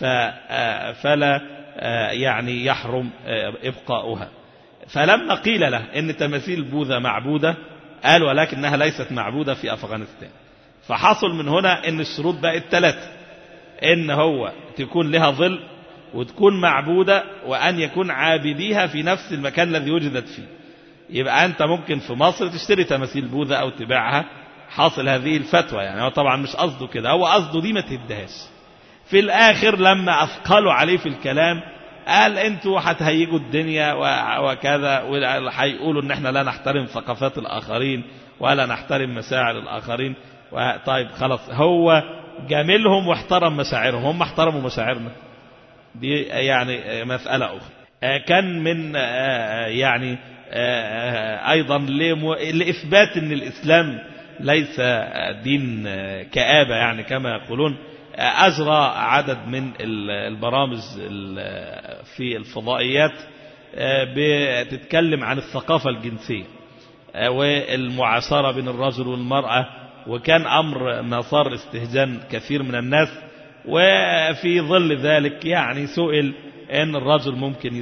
فلا يعني يحرم إبقاؤها. فلما قيل له إن تماثيل بوذا معبودة قال ولكنها ليست معبودة في أفغانستان. فحصل من هنا إن الشروط بقت 3، إن هو تكون لها ظل وتكون معبودة وأن يكون عابديها في نفس المكان الذي وجدت فيه. يبقى أنت ممكن في مصر تشتري تماثيل بوذا أو تبيعها. حاصل هذه الفتوى، يعني هو طبعا مش قصده كده، هو قصده دي ما تهدهاش. في الآخر لما أثقلوا عليه في الكلام قال أنتوا هتهيجوا الدنيا وكذا، وهيقولوا إن احنا لا نحترم ثقافات الآخرين ولا نحترم مشاعر الآخرين. طيب خلاص، هو جاملهم واحترم مشاعرهم، هم احترموا مشاعرنا، دي يعني مسألة أخرى. كان من يعني أيضا لإثبات أن الإسلام ليس دين كآبة يعني كما يقولون، أجرى عدد من البرامج في الفضائيات بتتكلم عن الثقافة الجنسية والمعاشرة بين الرجل والمرأة، وكان أمر مثار استهجان كثير من الناس. وفي ظل ذلك يعني سئل أن الرجل ممكن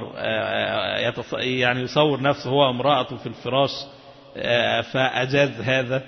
يصور نفسه هو امرأته في الفراش، فأجاز هذا،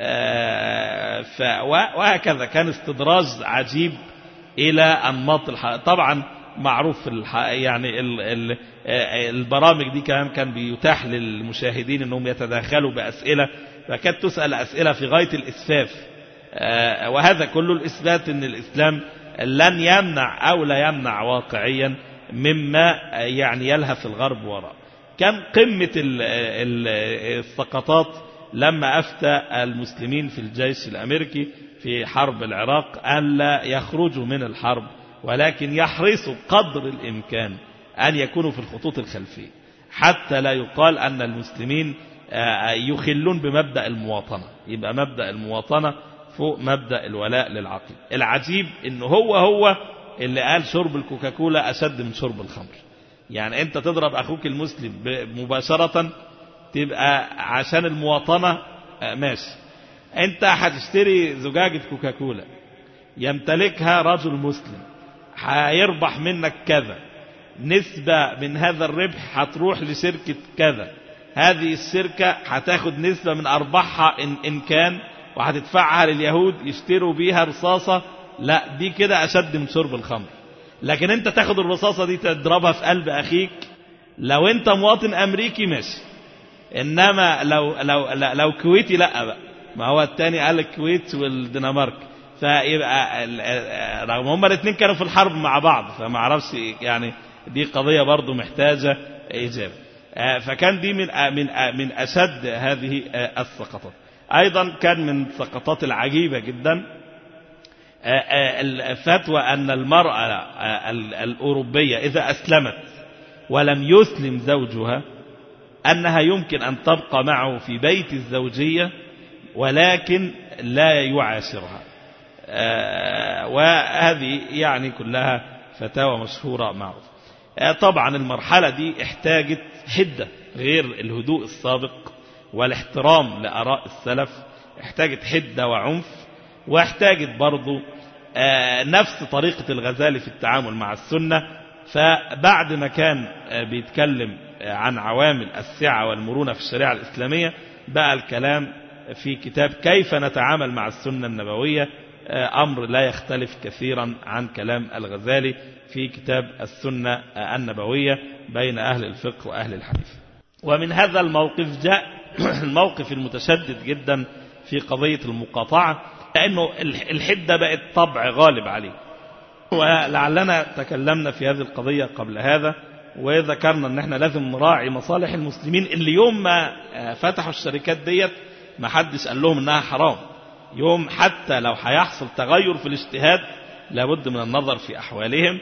وهكذا كان استدراج عجيب إلى أنماط الحياة. طبعا معروف يعني البرامج دي كان بيتاح للمشاهدين أنهم يتداخلوا بأسئلة، فكانت تسأل أسئلة في غاية الإسفاف، وهذا كله الإثبات أن الإسلام لن يمنع أو لا يمنع واقعيا مما يعني يلهث الغرب وراء. كان قمة السقطات لما أفتى المسلمين في الجيش الأمريكي في حرب العراق ألا يخرجوا من الحرب، ولكن يحرصوا قدر الإمكان أن يكونوا في الخطوط الخلفية، حتى لا يقال أن المسلمين يخلون بمبدأ المواطنة، يبقى مبدأ المواطنة فوق مبدأ الولاء للعقل. العجيب إنه هو اللي قال شرب الكوكاكولا أشد من شرب الخمر. يعني أنت تضرب أخوك المسلم مباشرة تبقى عشان المواطنة ماشي، أنت هتشتري زجاجة كوكاكولا يمتلكها رجل مسلم، هيربح منك كذا، نسبة من هذا الربح هتروح لشركة كذا، هذه الشركة هتاخد نسبة من أرباحها إن كان، وهتدفعها لليهود يشتروا بيها رصاصة. لا، دي كده أشد من شرب الخمر. لكن أنت تاخد الرصاصة دي تضربها في قلب أخيك لو أنت مواطن أمريكي ماشي، إنما لو كويتي لا بقى، ما هو التاني قال الكويت والدنمارك، فيبقى رغم هما الاثنين كانوا في الحرب مع بعض، فما عرفش يعني دي قضية برضو محتاجة إجابة. فكان دي من أشد هذه السقطات. أيضا كان من السقطات العجيبة جدا الفتوى أن المرأة الأوروبية إذا أسلمت ولم يسلم زوجها أنها يمكن أن تبقى معه في بيت الزوجية ولكن لا يعاشرها. وهذه يعني كلها فتاوى مشهورة معروفة. طبعا المرحلة دي احتاجت حدة غير الهدوء السابق والاحترام لآراء السلف، احتاجت حدة وعنف، واحتاجت برضو نفس طريقة الغزالي في التعامل مع السنة. فبعد ما كان بيتكلم عن عوامل السعة والمرونة في الشريعة الإسلامية، بقى الكلام في كتاب كيف نتعامل مع السنة النبوية، أمر لا يختلف كثيرا عن كلام الغزالي في كتاب السنة النبوية بين أهل الفقه وأهل الحديث. ومن هذا الموقف جاء الموقف المتشدد جدا في قضية المقاطعة، لأنه الحدة بقت طبع غالب عليه. ولعلنا تكلمنا في هذه القضية قبل هذا وذكرنا أن احنا لازم نراعي مصالح المسلمين اللي يوم ما فتحوا الشركات ديت ما حدش قال لهم أنها حرام. يوم حتى لو هيحصل تغير في الاجتهاد لابد من النظر في أحوالهم.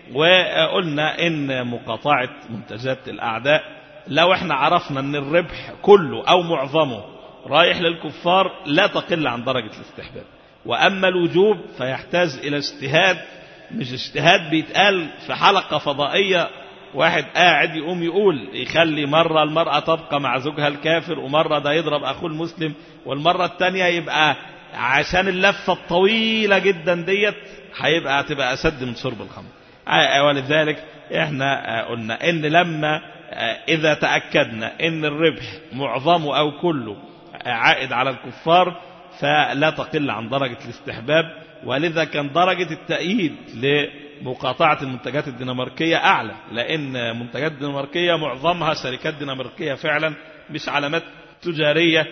وقلنا إن مقاطعة منتجات الأعداء لو احنا عرفنا أن الربح كله أو معظمه رايح للكفار لا تقل عن درجة الاستحباب. وأما الوجوب فيحتاج إلى اجتهاد، مش اجتهاد بيتقال في حلقة فضائية واحد قاعد يقوم يقول يخلي مرة المرأة تبقى مع زوجها الكافر ومرة ده يضرب أخوه المسلم والمرة التانية يبقى عشان اللفة الطويلة جدا ديت هتبقى أشد من شرب الخمر. ولذلك احنا قلنا ان لما اذا تأكدنا ان الربح معظمه او كله عائد على الكفار فلا تقل عن درجة الاستحباب. ولذا كان درجة التأييد لمقاطعة المنتجات الدنماركية أعلى، لأن منتجات الدنماركية معظمها شركات دنماركية فعلا مش علامات تجارية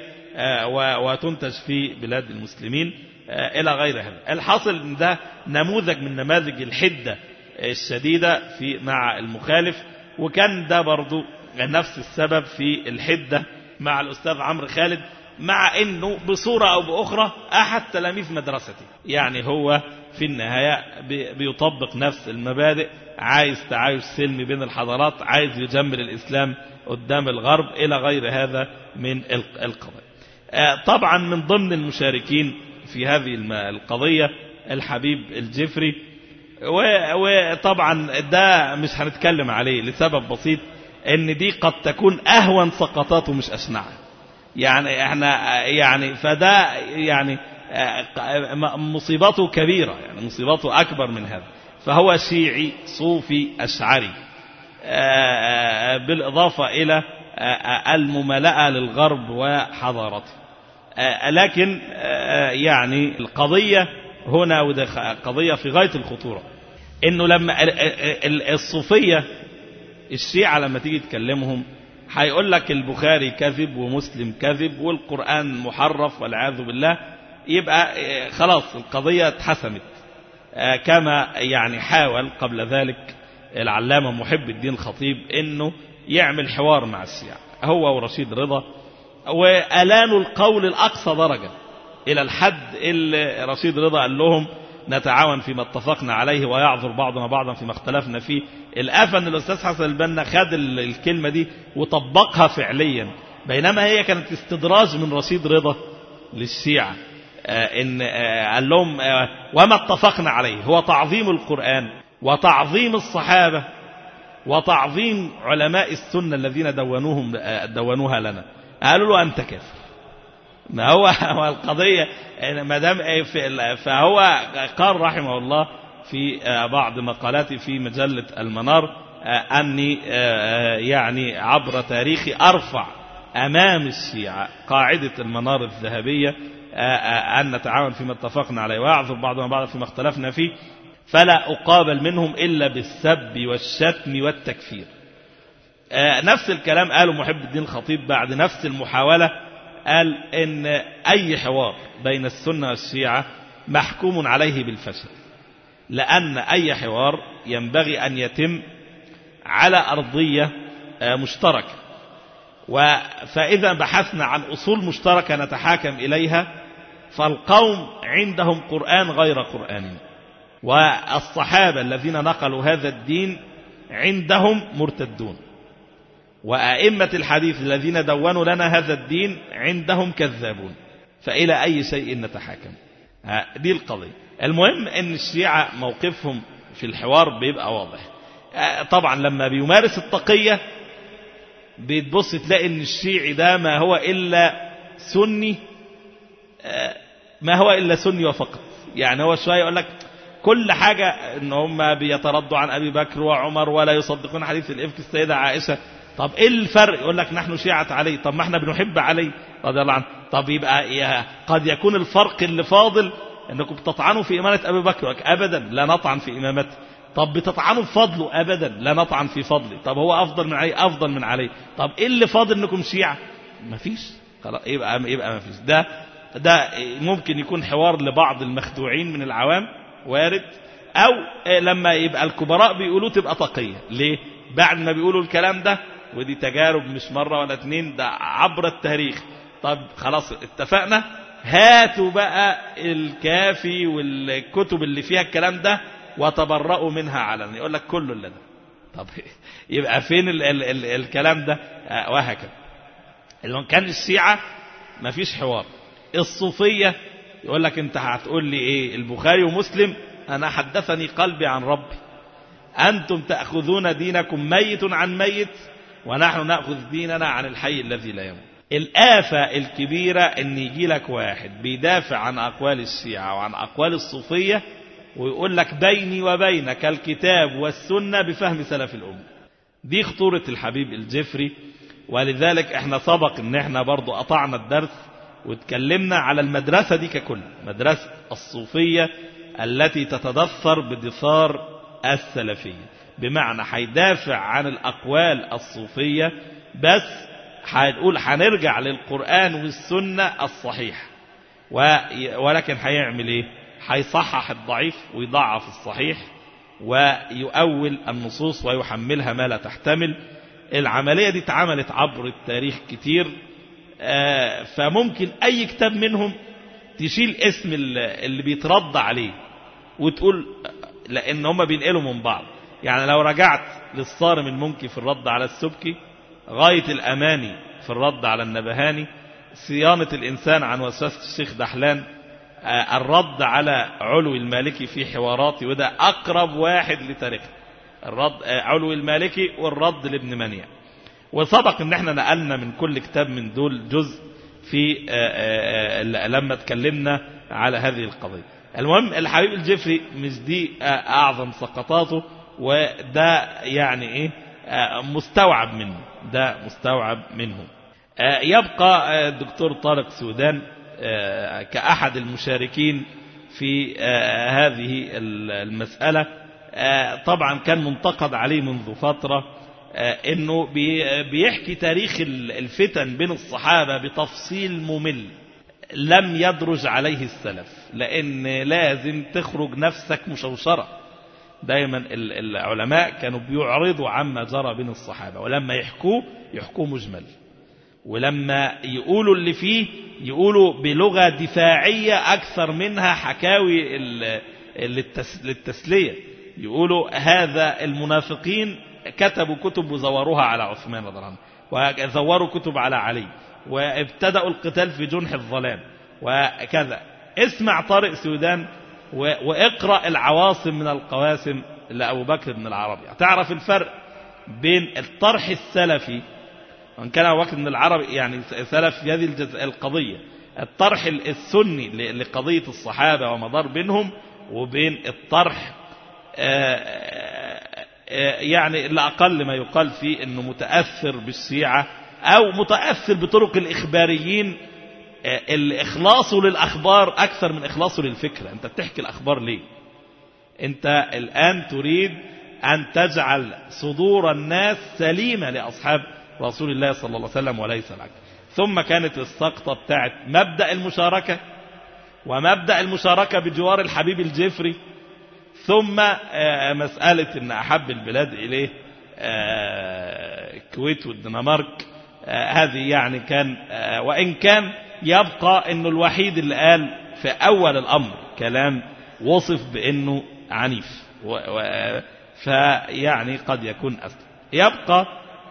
وتنتج في بلاد المسلمين إلى غير هذا. الحاصل إن ده نموذج من نماذج الحدة الشديدة مع المخالف، وكان ده برضو نفس السبب في الحدة مع الأستاذ عمرو خالد مع أنه بصورة أو بأخرى أحد تلاميذ مدرسته. يعني هو في النهاية بيطبق نفس المبادئ، عايز تعايش سلمي بين الحضارات، عايز يجمل الإسلام قدام الغرب إلى غير هذا من القضايا. طبعا من ضمن المشاركين في هذه القضية الحبيب الجفري، وطبعا ده مش هنتكلم عليه لسبب بسيط، ان دي قد تكون اهون سقطاته مش اشنعها. يعني احنا يعني فده يعني مصيبته كبيرة، يعني مصيبته اكبر من هذا. فهو شيعي صوفي اشعري، بالاضافة الى الممالأة للغرب وحضارته. لكن يعني القضية هنا، وده قضية في غاية الخطورة، انه لما الصوفية الشيعة لما تيجي تكلمهم هيقول لك البخاري كذب ومسلم كذب والقرآن محرف والعياذ بالله، يبقى خلاص القضية اتحسمت. كما يعني حاول قبل ذلك العلامة محب الدين الخطيب انه يعمل حوار مع الشيعة هو ورشيد رضا، وألانوا القول الأقصى درجة، إلى الحد اللي رشيد رضا قال لهم نتعاون فيما اتفقنا عليه ويعذر بعضنا بعضا فيما اختلفنا فيه. الآفة أن الأستاذ حسن البنا خد الكلمة دي وطبقها فعليا، بينما هي كانت استدراج من رشيد رضا للشيعة. إن قال لهم وما اتفقنا عليه هو تعظيم القرآن وتعظيم الصحابة وتعظيم علماء السنة الذين دونوها لنا. قالوا له أنت كافر. ما هو القضية ما دام فهو قال رحمه الله في بعض مقالاته في مجلة المنار أني يعني عبر تاريخي أرفع أمام الشيعة قاعدة المنار الذهبية أن نتعاون فيما اتفقنا عليه ويعذر بعضنا بعضا فيما اختلفنا فيه، فلا أقابل منهم إلا بالسب والشتم والتكفير. نفس الكلام قاله محب الدين الخطيب بعد نفس المحاولة، قال إن أي حوار بين السنة والشيعة محكوم عليه بالفشل، لأن أي حوار ينبغي أن يتم على أرضية مشتركة، فإذا بحثنا عن أصول مشتركة نتحاكم إليها فالقوم عندهم قرآن غير قرآن، والصحابة الذين نقلوا هذا الدين عندهم مرتدون، وأئمة الحديث الذين دونوا لنا هذا الدين عندهم كذابون، فإلى أي شيء نتحاكم؟ دي القضية. المهم أن الشيعة موقفهم في الحوار بيبقى واضح. طبعا لما بيمارس التقية بتبص تلاقي أن الشيعي ده ما هو إلا سني وفقط. يعني هو شوية يقول لك كل حاجة ان هم بيتردوا عن أبي بكر وعمر ولا يصدقون حديث الإفك السيدة عائشة. طب ايه الفرق؟ يقول لك نحن شيعة علي. طب ما احنا بنحب علي رضي الله عنه. طب يبقى قد يكون الفرق اللي فاضل انكم بتطعنوا في إمامة أبي بكر. ابدا لا نطعن في إمامته. طب بتطعنوا في فضله. ابدا لا نطعن في فضله. طب هو افضل من علي. افضل من علي. طب ايه اللي فاضل انكم شيعة؟ مفيش. خلاص يبقى مفيش. ده ممكن يكون حوار لبعض المخدوعين من العوام وارد، او لما يبقى الكبراء بيقولوا تبقى تقية. ليه؟ بعد ما بيقولوا الكلام ده، ودي تجارب مش مرة ولا اتنين، ده عبر التاريخ. طب خلاص اتفقنا، هاتوا بقى الكافي والكتب اللي فيها الكلام ده وتبرؤوا منها علنا. يقول لك كله اللي ده. طب يبقى فين الكلام ده؟ وهكذا. اللي كان الشيعة ما فيش حوار. الصوفية يقول لك انت هتقول لي ايه؟ البخاري ومسلم انا حدثني قلبي عن ربي، انتم تأخذون دينكم ميت عن ميت ونحن نأخذ ديننا عن الحي الذي لا يموت. الآفة الكبيرة ان يجي لك واحد بيدافع عن أقوال الشيعة وعن أقوال الصوفية ويقول لك بيني وبينك الكتاب والسنة بفهم سلف الأمة. دي خطورة الحبيب الجفري. ولذلك احنا سبق ان احنا برضو قطعنا الدرس واتكلمنا على المدرسة دي ككل، مدرسة الصوفية التي تتدثر بدثار السلفية، بمعنى هيدافع عن الأقوال الصوفية بس هنقول هنرجع للقرآن والسنة الصحيح، ولكن هيعمل ايه؟ هيصحح الضعيف ويضعف الصحيح ويؤول النصوص ويحملها ما لا تحتمل. العملية دي اتعملت عبر التاريخ كتير، فممكن أي كتاب منهم تشيل اسم اللي بيترد عليه وتقول، لأن هم بينقلوا من بعض. يعني لو رجعت للصارم المنكي في الرد على السبكي، غاية الأماني في الرد على النبهاني، صيانة الإنسان عن وسوسة الشيخ دحلان، الرد على علوي المالكي في حواراتي، وده أقرب واحد لتاريخه، الرد علوي المالكي والرد لابن منيع. وسبق ان احنا نقلنا من كل كتاب من دول جزء في لما اتكلمنا على هذه القضية. المهم الحبيب الجفري مش دي اعظم سقطاته، وده يعني ايه مستوعب منه، ده مستوعب منه. يبقى الدكتور طارق سودان كأحد المشاركين في هذه المسألة. طبعا كان منتقد عليه منذ فترة انه بيحكي تاريخ الفتن بين الصحابة بتفصيل ممل لم يدرج عليه السلف، لان لازم تخرج نفسك مشوشرة. دايما العلماء كانوا بيعرضوا عما جرى بين الصحابة، ولما يحكوه مجمل، ولما يقولوا اللي فيه يقولوا بلغة دفاعية أكثر منها حكاوي للتسلية. يقولوا هذا المنافقين كتبوا كتب وزوروها على عثمان رضي الله عنه، وزوروا كتب على علي، وابتدأوا القتال في جنح الظلام وكذا. اسمع طارق سودان واقرأ العواصم من القواسم لأبو بكر بن العربي، تعرف الفرق بين الطرح السلفي، وان كان أبو بكر بن العربي يعني سلف في هذه القضية، الطرح السني لقضية الصحابة ومدار بينهم، وبين الطرح يعني الأقل ما يقال فيه أنه متأثر بالشيعة أو متأثر بطرق الإخباريين اللي إخلاصه للأخبار أكثر من إخلاصه للفكرة. أنت بتحكي الأخبار ليه؟ أنت الآن تريد أن تجعل صدور الناس سليمة لأصحاب رسول الله صلى الله عليه وسلم وليس العكس. ثم كانت السقطة بتاعت مبدأ المشاركة، ومبدأ المشاركة بجوار الحبيب الجفري، ثم مسألة أن أحب البلاد إليه الكويت والدنمارك. هذه يعني كان وإن كان يبقى أنه الوحيد اللي قال في أول الأمر كلام وصف بأنه عنيف، فيعني قد يكون أسلم. يبقى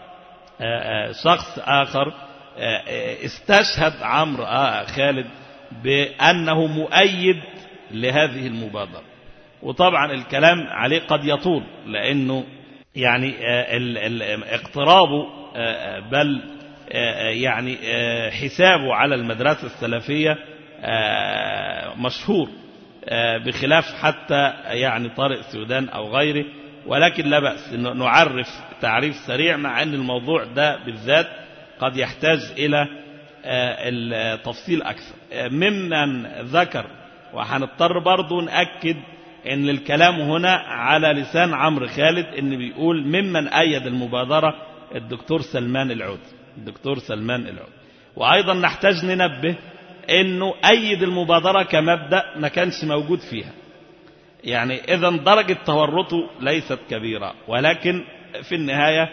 شخص آخر استشهد عمرو خالد بأنه مؤيد لهذه المبادرة، وطبعا الكلام عليه قد يطول، لأنه يعني اقترابه بل يعني حسابه على المدرسة السلفية مشهور، بخلاف حتى يعني طارق سودان أو غيره. ولكن لا بأس أن نعرف تعريف سريع، مع أن الموضوع ده بالذات قد يحتاج إلى التفصيل أكثر. ممن ذكر، وحنضطر برضو نأكد أن الكلام هنا على لسان عمرو خالد، أن بيقول ممن أيد المبادرة الدكتور سلمان العود، الدكتور سلمان العود. وأيضا نحتاج ننبه أنه أيد المبادرة كمبدأ ما كانش موجود فيها، يعني إذن درجة تورطه ليست كبيرة، ولكن في النهاية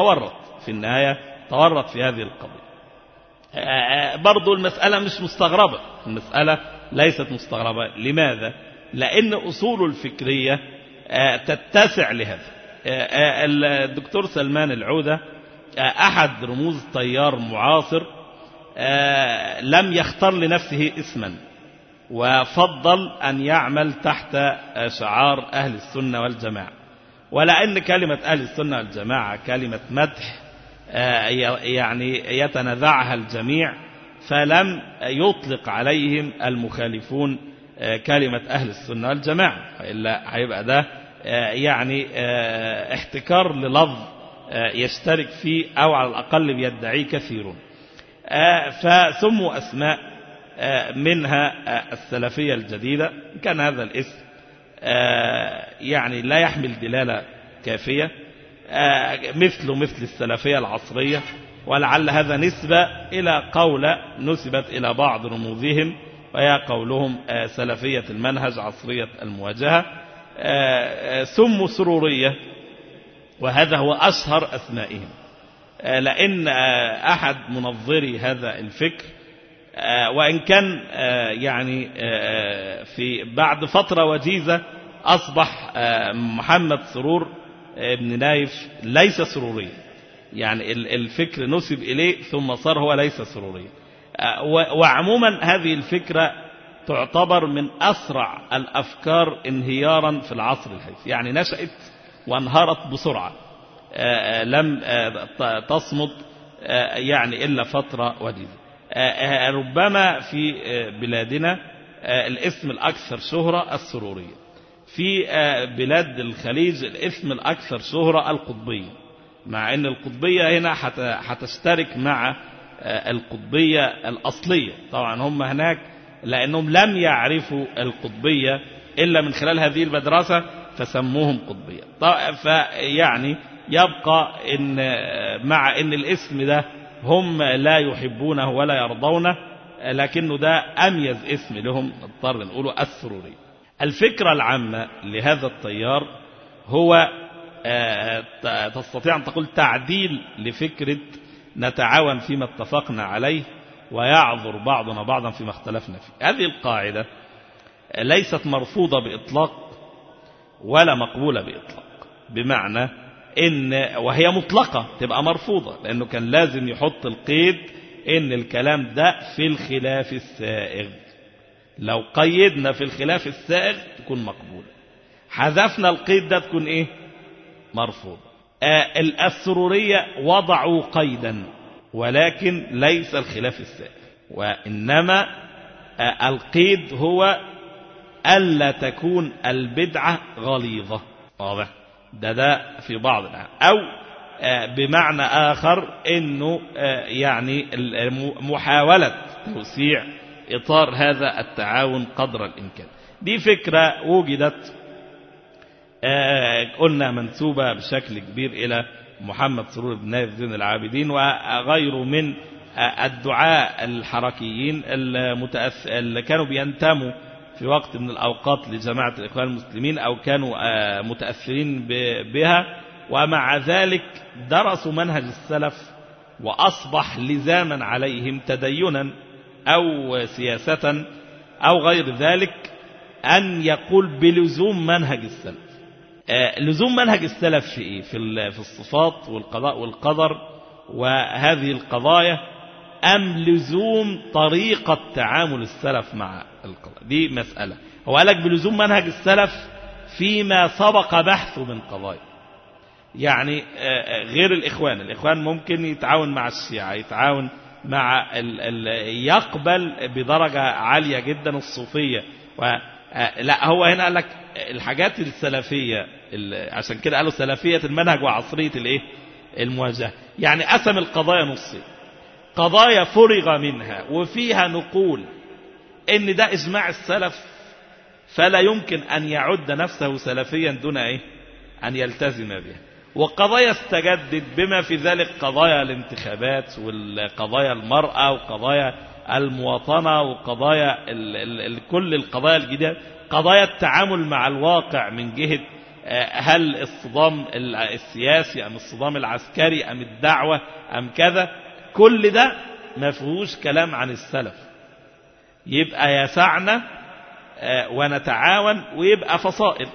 تورط في هذه القضية. برضو المسألة مش مستغربة، المسألة ليست مستغربة. لماذا؟ لأن أصول الفكرية تتسع لهذا. الدكتور سلمان العودة أحد رموز التيار معاصر، لم يختار لنفسه اسما، وفضل أن يعمل تحت شعار أهل السنة والجماعة. ولأن كلمة أهل السنة والجماعة كلمة مدح يعني يتنازعها الجميع، فلم يطلق عليهم المخالفون كلمة أهل السنة والجماعة، إلا هيبقى ده يعني احتكار للفظ يشترك فيه أو على الأقل بيدعيه كثيرون. فسموا أسماء منها السلفية الجديدة. كان هذا الاسم يعني لا يحمل دلالة كافية، مثل السلفية العصرية، ولعل هذا نسبة إلى قولة نسبت إلى بعض رموزهم، وهي قولهم سلفية المنهج عصرية المواجهة. سموا سرورية، وهذا هو أشهر أسمائهم. لأن أحد منظري هذا الفكر وإن كان يعني في بعد فترة وجيزة أصبح محمد سرور ابن نايف ليس سروريا، يعني الفكر نسب إليه ثم صار هو ليس سروريا. وعموما هذه الفكرة تعتبر من أسرع الأفكار انهيارا في العصر الحديث، يعني نشأت وانهارت بسرعة، لم تصمد يعني إلا فترة وجيزة. ربما في بلادنا الاسم الأكثر شهرة السرورية، في بلاد الخليج الاسم الأكثر شهرة القطبية، مع أن القطبية هنا هتشترك مع القطبية الأصلية. طبعا هم هناك لأنهم لم يعرفوا القطبية إلا من خلال هذه المدرسة فسموهم قطبية. فيعني يبقى إن مع أن الاسم ده هم لا يحبونه ولا يرضونه، لكنه ده أميز اسم لهم نضطر نقوله السروري. الفكرة العامة لهذا التيار هو تستطيع أن تقول تعديل لفكرة نتعاون فيما اتفقنا عليه ويعذر بعضنا بعضا فيما اختلفنا فيه. هذه القاعدة ليست مرفوضة بإطلاق ولا مقبولة بإطلاق، بمعنى إن وهي مطلقة تبقى مرفوضة، لأنه كان لازم يحط القيد إن الكلام ده في الخلاف السائغ. لو قيدنا في الخلاف السائغ تكون مقبولة، حذفنا القيد ده تكون إيه؟ مرفوضة. السرورية وضعوا قيدا ولكن ليس الخلاف السائغ، وإنما القيد هو ألا تكون البدعة غليظة. واضح؟ ده في بعض الأحيان، أو بمعنى آخر إنه يعني محاولة توسيع إطار هذا التعاون قدر الإمكان. دي فكرة وجدت قلنا منسوبة بشكل كبير إلى محمد سرور بن نايف زين العابدين وغيره من الدعاء الحركيين اللي كانوا بينتموا في وقت من الأوقات لجماعة الإخوان المسلمين أو كانوا متأثرين بها، ومع ذلك درسوا منهج السلف وأصبح لزاما عليهم تدينا أو سياسة أو غير ذلك أن يقول بلزوم منهج السلف. لزوم منهج السلف في إيه؟ في الصفات والقضاء والقدر وهذه القضايا، أم لزوم طريقة تعامل السلف مع القضايا؟ دي مسألة. هو قالك بلزوم منهج السلف فيما سبق بحثه من قضايا، يعني غير الإخوان ممكن يتعاون مع الشيعة، يتعاون مع يقبل بدرجة عالية جدا الصوفية لا هو هنا قال لك الحاجات السلفية، عشان كده قالوا سلفية المنهج وعصرية المواجهة. يعني قسم القضايا نصين، قضايا فرغ منها وفيها نقول ان ده اجماع السلف فلا يمكن ان يعد نفسه سلفيا دون ان يلتزم بها، وقضايا استجدت بما في ذلك قضايا الانتخابات والقضايا المرأة وقضايا المواطنة وقضايا كل القضايا الجديدة، قضايا التعامل مع الواقع من جهة هل الصدام السياسي أم الصدام العسكري أم الدعوة أم كذا، كل ده ما فيهوش كلام عن السلف. يبقى يسعنا ونتعاون ويبقى فصائل،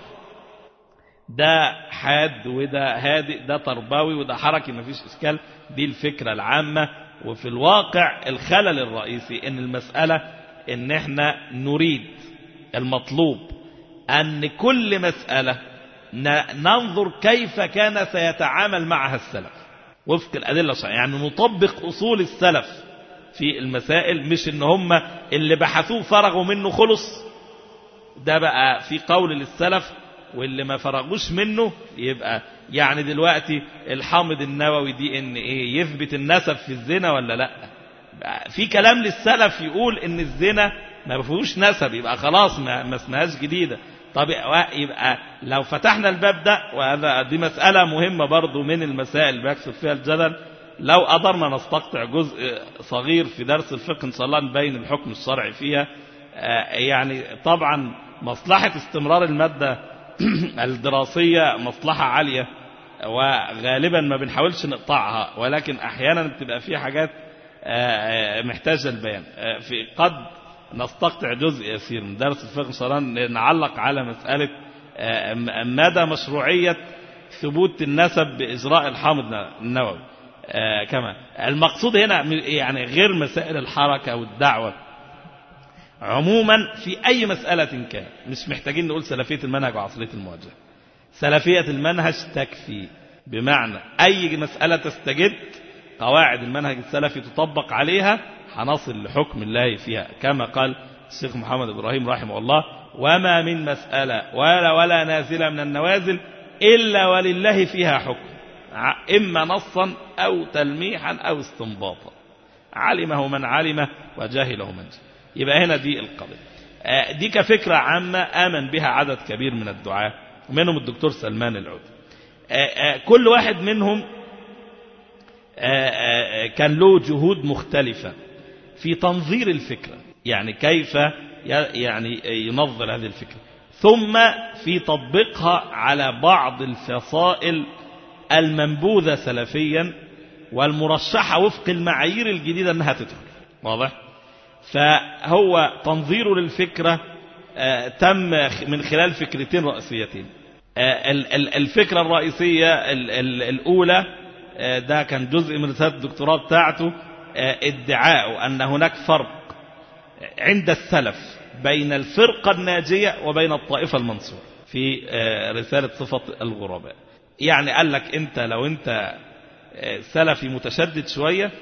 ده حاد وده هادئ، ده تربوي وده حركي، ما فيش إشكال. دي الفكرة العامة. وفي الواقع الخلل الرئيسي ان المسألة ان احنا نريد المطلوب ان كل مسألة ننظر كيف كان سيتعامل معها السلف وفق الأدلة الشرعية، يعني نطبق أصول السلف في المسائل، مش ان هم اللي بحثوه فرغوا منه خلص ده بقى في قول للسلف، واللي ما فرغوش منه يبقى يعني دلوقتي الحامض النووي دي ان ايه يثبت النسب في الزنا ولا لا؟ في كلام للسلف يقول ان الزنا ما فيهوش نسب، يبقى خلاص ما اسمهاش جديدة. طب يبقى لو فتحنا الباب ده، وهذا دي مسألة مهمة برضو من المسائل بيكسب فيها الجدل، لو قدرنا نستقطع جزء صغير في درس الفقه ان شاء الله نبين الحكم الشرعي فيها. يعني طبعا مصلحة استمرار المادة الدراسية مصلحة عالية وغالبا ما بنحاولش نقطعها، ولكن أحيانا بتبقى فيها حاجات محتاجة البيان. في قد نستقطع جزء يسير من درس الفقه إن شاء الله نعلق على مسألة مدى مشروعية ثبوت النسب بإجراء الحامض النووي. كمان المقصود هنا يعني غير مسائل الحركة والدعوة عموما في أي مسألة كان، مش محتاجين نقول سلفية المنهج وعصرية المواجهة. سلفية المنهج تكفي، بمعنى أي مسألة تستجد قواعد المنهج السلفي تطبق عليها هنصل لحكم الله فيها، كما قال الشيخ محمد إبراهيم رحمه الله: وما من مسألة ولا نازلة من النوازل إلا ولله فيها حكم، إما نصا أو تلميحا أو استنباطا، علمه من علمه وجاهله من جهل. يبقى هنا دي القضية، دي كفكرة عامة آمن بها عدد كبير من الدعاة ومنهم الدكتور سلمان العودي. كل واحد منهم كان له جهود مختلفة في تنظير الفكرة، يعني كيف يعني ينظر هذه الفكرة، ثم في تطبيقها على بعض الفصائل المنبوذة سلفيا والمرشحة وفق المعايير الجديدة أنها تدخل. واضح؟ فهو تنظيره للفكرة تم من خلال فكرتين رئيسيتين. الفكرة الرئيسية الأولى ده كان جزء من رسالة الدكتوراه بتاعته، ادعاء أن هناك فرق عند السلف بين الفرقة الناجية وبين الطائفة المنصورة في رسالة صفة الغرباء. يعني قال لك أنت لو أنت سلفي متشدد شوية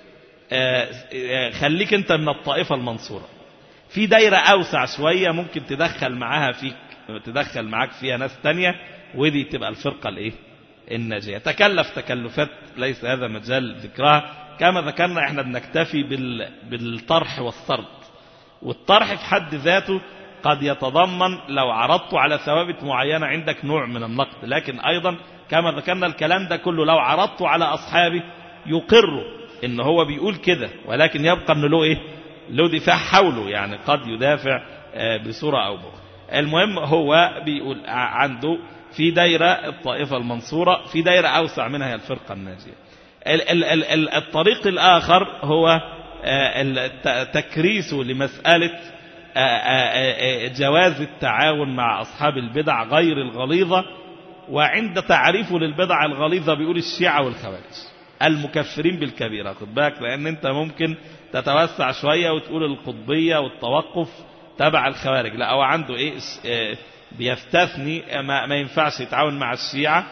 خليك أنت من الطائفة المنصورة، في دايرة أوسع شوية ممكن تدخل معاك فيها ناس تانية، ودي تبقى الفرقة الناجية. تكلف تكلفات ليس هذا مجال ذكرها. كما ذكرنا احنا بنكتفي بالطرح والسرد، والطرح في حد ذاته قد يتضمن لو عرضت على ثوابت معينة عندك نوع من النقد، لكن أيضا كما ذكرنا الكلام ده كله لو عرضت على أصحابه يقروا إن هو بيقول كده، ولكن يبقى إنه له دفاع حوله، يعني قد يدافع بصورة أو بأخرى. المهم هو بيقول عنده في دايرة الطائفة المنصورة، في دايرة أوسع منها هي الفرقة الناجية. الطريق الآخر هو تكريسه لمسألة جواز التعاون مع أصحاب البدع غير الغليظة، وعند تعريفه للبدع الغليظة بيقول الشيعة والخوارج المكفرين بالكبيرة. خد بالك، لأن أنت ممكن تتوسع شوية وتقول القطبية والتوقف تبع الخوارج، لا هو عنده بيستثني ما ينفعش يتعاون مع الشيعة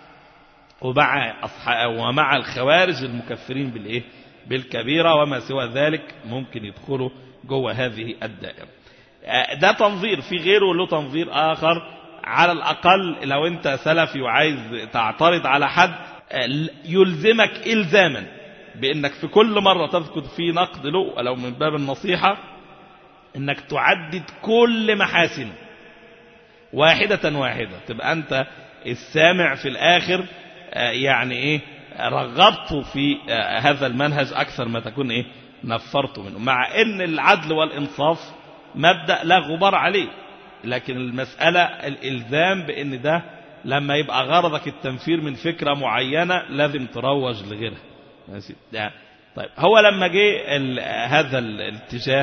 ومع الخوارج المكفرين بالكبيرة، وما سوى ذلك ممكن يدخلوا جوه هذه الدائرة. ده تنظير. في غيره له تنظير آخر، على الأقل لو أنت سلفي وعايز تعترض على حد يلزمك إلزاما بأنك في كل مرة تذكر فيه نقد له ولو من باب النصيحة أنك تعدد كل محاسنه واحدة واحدة، تبقى أنت السامع في الآخر يعني رغبته في هذا المنهج أكثر ما تكون نفرته منه، مع أن العدل والإنصاف مبدأ لا غبار عليه، لكن المسألة الإلزام بأن ده لما يبقى غرضك التنفير من فكرة معينة لازم تروج لغيرها. طيب هو لما جه هذا الاتجاه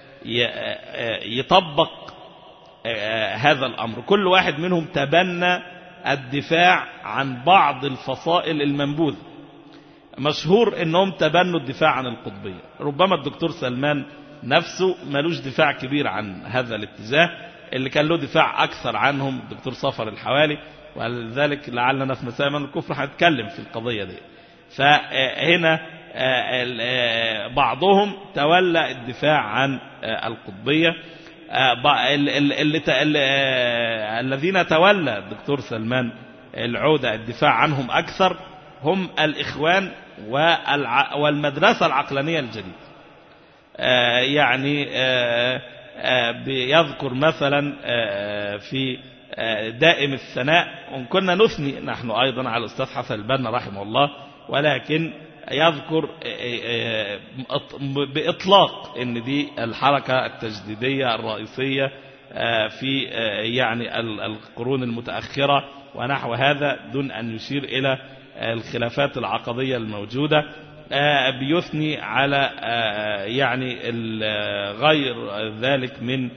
يطبق هذا الأمر، كل واحد منهم تبنى الدفاع عن بعض الفصائل المنبوذة. مشهور انهم تبنوا الدفاع عن القطبية، ربما الدكتور سلمان نفسه ملوش دفاع كبير عن هذا الاتجاه، اللي كان له دفاع أكثر عنهم الدكتور صفر الحوالي، ولذلك لعلنا في مسائل من الكفر هنتكلم في القضية دي. فهنا بعضهم تولى الدفاع عن القطبية. الذين تولى الدكتور سلمان العودة الدفاع عنهم أكثر هم الإخوان والمدرسة العقلانية الجديدة. يعني بيذكر مثلا في دائم الثناء، وإن كنا نثني نحن أيضا على الأستاذ حسن البنا رحمه الله، ولكن يذكر بإطلاق أن دي الحركة التجديدية الرئيسية في يعني القرون المتأخرة ونحو هذا، دون أن يشير إلى الخلافات العقدية الموجودة. بيثني على يعني غير ذلك من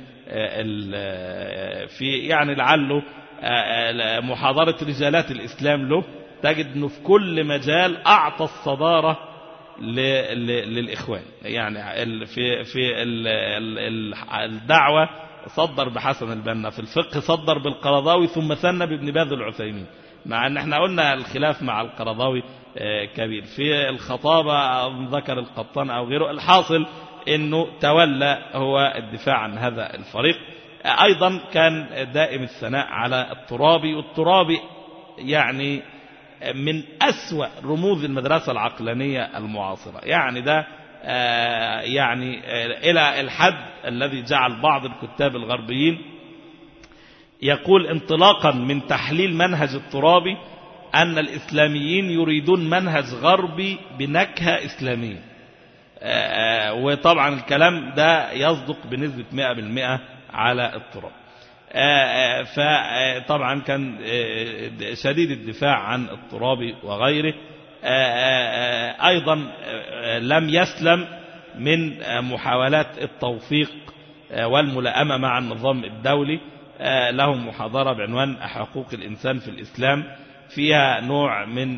في يعني لعله محاضرة رجالات الإسلام له، تجد أنه في كل مجال أعطى الصدارة للإخوان. يعني في الدعوة صدر بحسن البنا، في الفقه صدر بالقرضاوي، ثم ثنى بابن باز العثيمين، مع أن احنا قلنا الخلاف مع القرضاوي كبير. في الخطابة ذكر القطان أو غيره. الحاصل أنه تولى هو الدفاع عن هذا الفريق. أيضا كان دائم الثناء على الترابي، والترابي يعني من أسوأ رموز المدرسة العقلانية المعاصرة. يعني ده يعني إلى الحد الذي جعل بعض الكتاب الغربيين يقول انطلاقا من تحليل منهج الترابي أن الإسلاميين يريدون منهج غربي بنكهة إسلامية. وطبعا الكلام ده يصدق بنسبة 100% على الترابي. فطبعا كان شديد الدفاع عن الترابي وغيره. أيضا لم يسلم من محاولات التوفيق والملائمة مع النظام الدولي. لهم محاضرة بعنوان حقوق الإنسان في الإسلام، فيها نوع من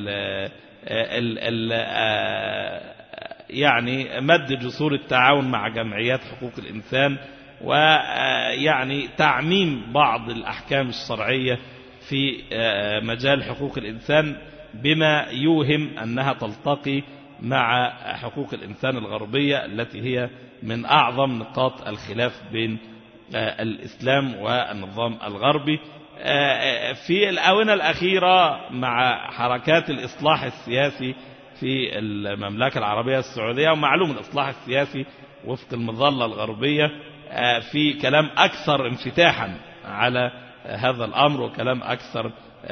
يعني مد جسور التعاون مع جمعيات حقوق الإنسان، ويعني تعميم بعض الأحكام الشرعية في مجال حقوق الإنسان بما يوهم أنها تلتقي مع حقوق الإنسان الغربية التي هي من أعظم نقاط الخلاف بين الإسلام والنظام الغربي. في الآونة الأخيرة مع حركات الإصلاح السياسي في المملكة العربية السعودية، ومعلوم الإصلاح السياسي وفق المظلة الغربية في كلام أكثر انفتاحا على هذا الأمر، وكلام أكثر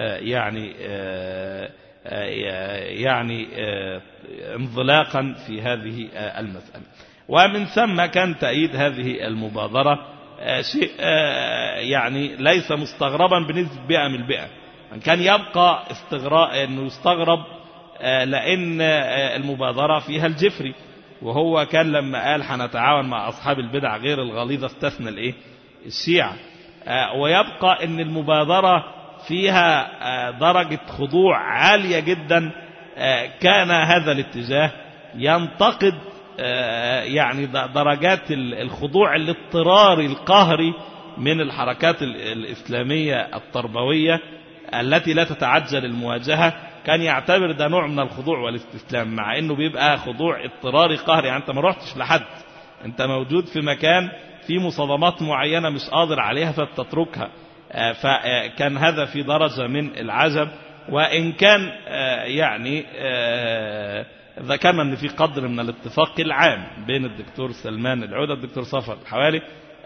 يعني انطلاقا في هذه المسألة. ومن ثم كان تأييد هذه المبادرة شيء يعني ليس مستغربا بنسبة 100%. كان يبقى انه يستغرب لأن المبادرة فيها الجفري، وهو كان لما قال هنتعاون مع أصحاب البدع غير الغليظة استثنى الشيعة. ويبقى ان المبادرة فيها درجة خضوع عالية جدا. كان هذا الاتجاه ينتقد يعني درجات الخضوع الاضطراري القهري من الحركات الإسلامية التربوية التي لا تتعجل المواجهة. كان يعتبر ده نوع من الخضوع والاستسلام، مع انه بيبقى خضوع اضطراري قهري. يعني انت ما رحتش لحد، انت موجود في مكان في مصادمات معينة مش قادر عليها فبتتركها. فكان هذا في درجة من العجب. وإن كان يعني ذكرنا أن في قدر من الاتفاق العام بين الدكتور سلمان العودة والدكتور صفر الحوالي.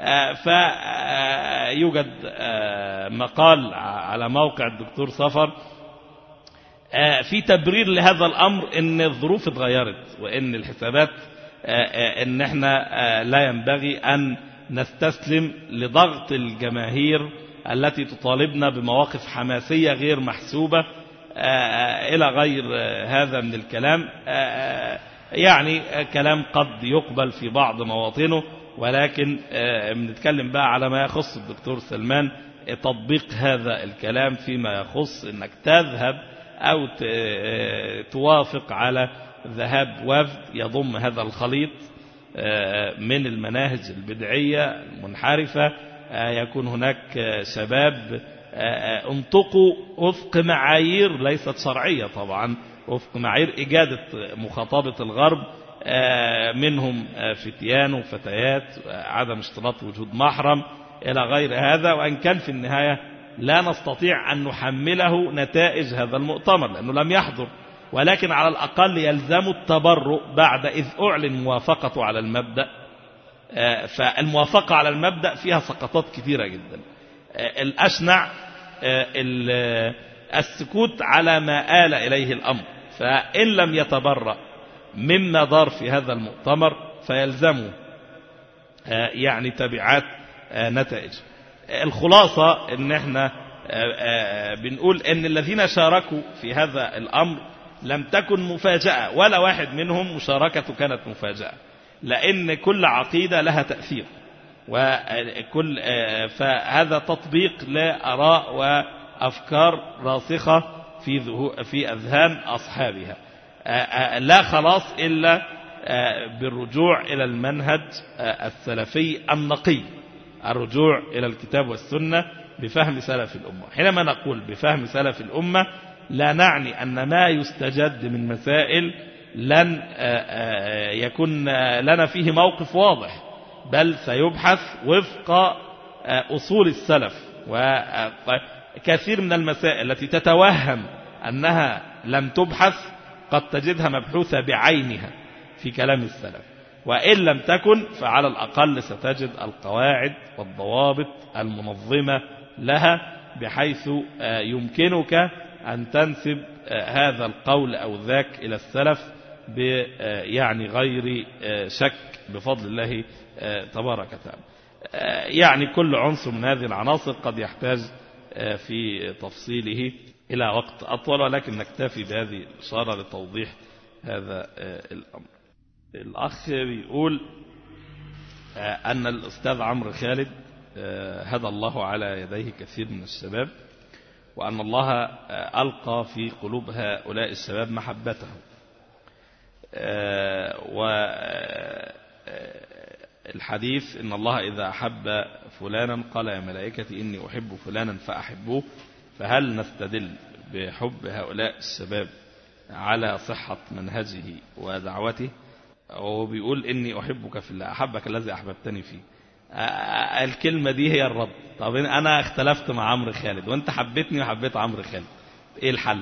فيوجد مقال على موقع الدكتور صفر في تبرير لهذا الأمر ان الظروف اتغيرت، وان الحسابات ان احنا لا ينبغي ان نستسلم لضغط الجماهير التي تطالبنا بمواقف حماسية غير محسوبة إلى غير هذا من الكلام. يعني كلام قد يقبل في بعض مواطنه، ولكن بنتكلم بقى على ما يخص الدكتور سلمان، تطبيق هذا الكلام فيما يخص انك تذهب او توافق على ذهاب وفد يضم هذا الخليط من المناهج البدعية المنحرفة. يكون هناك شباب انطقوا وفق معايير ليست شرعية طبعا، وفق معايير إجادة مخاطبة الغرب، منهم فتيان وفتيات، عدم اشتراط وجود محرم إلى غير هذا. وأن كان في النهاية لا نستطيع أن نحمله نتائج هذا المؤتمر لأنه لم يحضر، ولكن على الأقل يلزم التبرؤ بعد إذ أعلن موافقته على المبدأ. فالموافقة على المبدأ فيها سقطات كثيرة جدا. الأشنع السكوت على ما آل إليه الأمر، فإن لم يتبرأ مما دار في هذا المؤتمر فيلزمه يعني تبعات نتائج. الخلاصة ان احنا بنقول ان الذين شاركوا في هذا الامر لم تكن مفاجأة، ولا واحد منهم مشاركته كانت مفاجأة، لان كل عقيدة لها تأثير، وكل فهذا تطبيق لآراء وأفكار راسخة في أذهان أصحابها. لا خلاص إلا بالرجوع إلى المنهج السلفي النقي، الرجوع إلى الكتاب والسنة بفهم سلف الأمة. حينما نقول بفهم سلف الأمة لا نعني أن ما يستجد من مسائل لن يكون لنا فيه موقف واضح، بل سيبحث وفق أصول السلف. وكثير من المسائل التي تتوهم أنها لم تبحث قد تجدها مبحوثة بعينها في كلام السلف، وإن لم تكن فعلى الأقل ستجد القواعد والضوابط المنظمة لها، بحيث يمكنك أن تنسب هذا القول أو ذاك إلى السلف يعني غير شك بفضل الله تبارك وتعالى. يعني كل عنصر من هذه العناصر قد يحتاج في تفصيله إلى وقت أطول، ولكن نكتفي بهذه الإشارة لتوضيح هذا الأمر. الأخ بيقول أن الأستاذ عمرو خالد هدى الله على يديه كثير من الشباب، وأن الله ألقى في قلوب هؤلاء الشباب محبته، والحديث إن الله إذا أحب فلانا قال يا ملائكتي إني أحب فلانا فأحبوه. فهل نستدل بحب هؤلاء الشباب على صحة منهجه ودعوته؟ وهو بيقول إني أحبك في الله، أحبك الذي أحببتني فيه. الكلمة دي هي الرد. طب أنا اختلفت مع عمرو خالد وأنت حبيتني وحبيت عمرو خالد، إيه الحل؟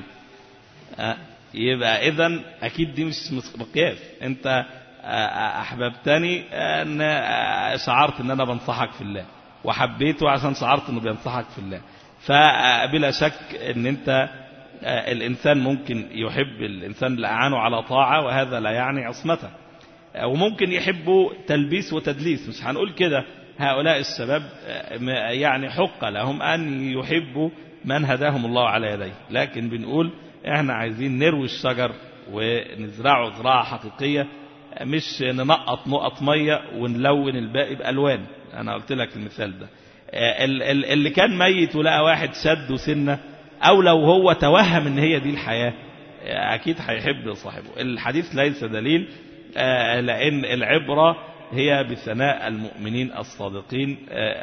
يبقى إذن أكيد دي مش مقياس. أنت أحببتني أن شعرت أن أنا بنصحك في الله، وحبيته عشان شعرت أنه بينصحك في الله. فبلا شك أن أنت الإنسان ممكن يحب الإنسان اللي أعانه على طاعة، وهذا لا يعني عصمته، وممكن يحبوا تلبيس وتدليس. مش هنقول كده. هؤلاء الشباب يعني حق لهم أن يحبوا من هداهم الله على يديه، لكن بنقول احنا عايزين نروي الشجر ونزرعه زراعة حقيقية، مش ننقط نقط مية ونلون الباقي بألوان. أنا قلت لك المثال ده، اللي كان ميت ولقى واحد شد سنة، أو لو هو توهم ان هي دي الحياة، أكيد هيحب صاحبه. الحديث ليس دليل، لأن العبرة هي بثناء المؤمنين الصادقين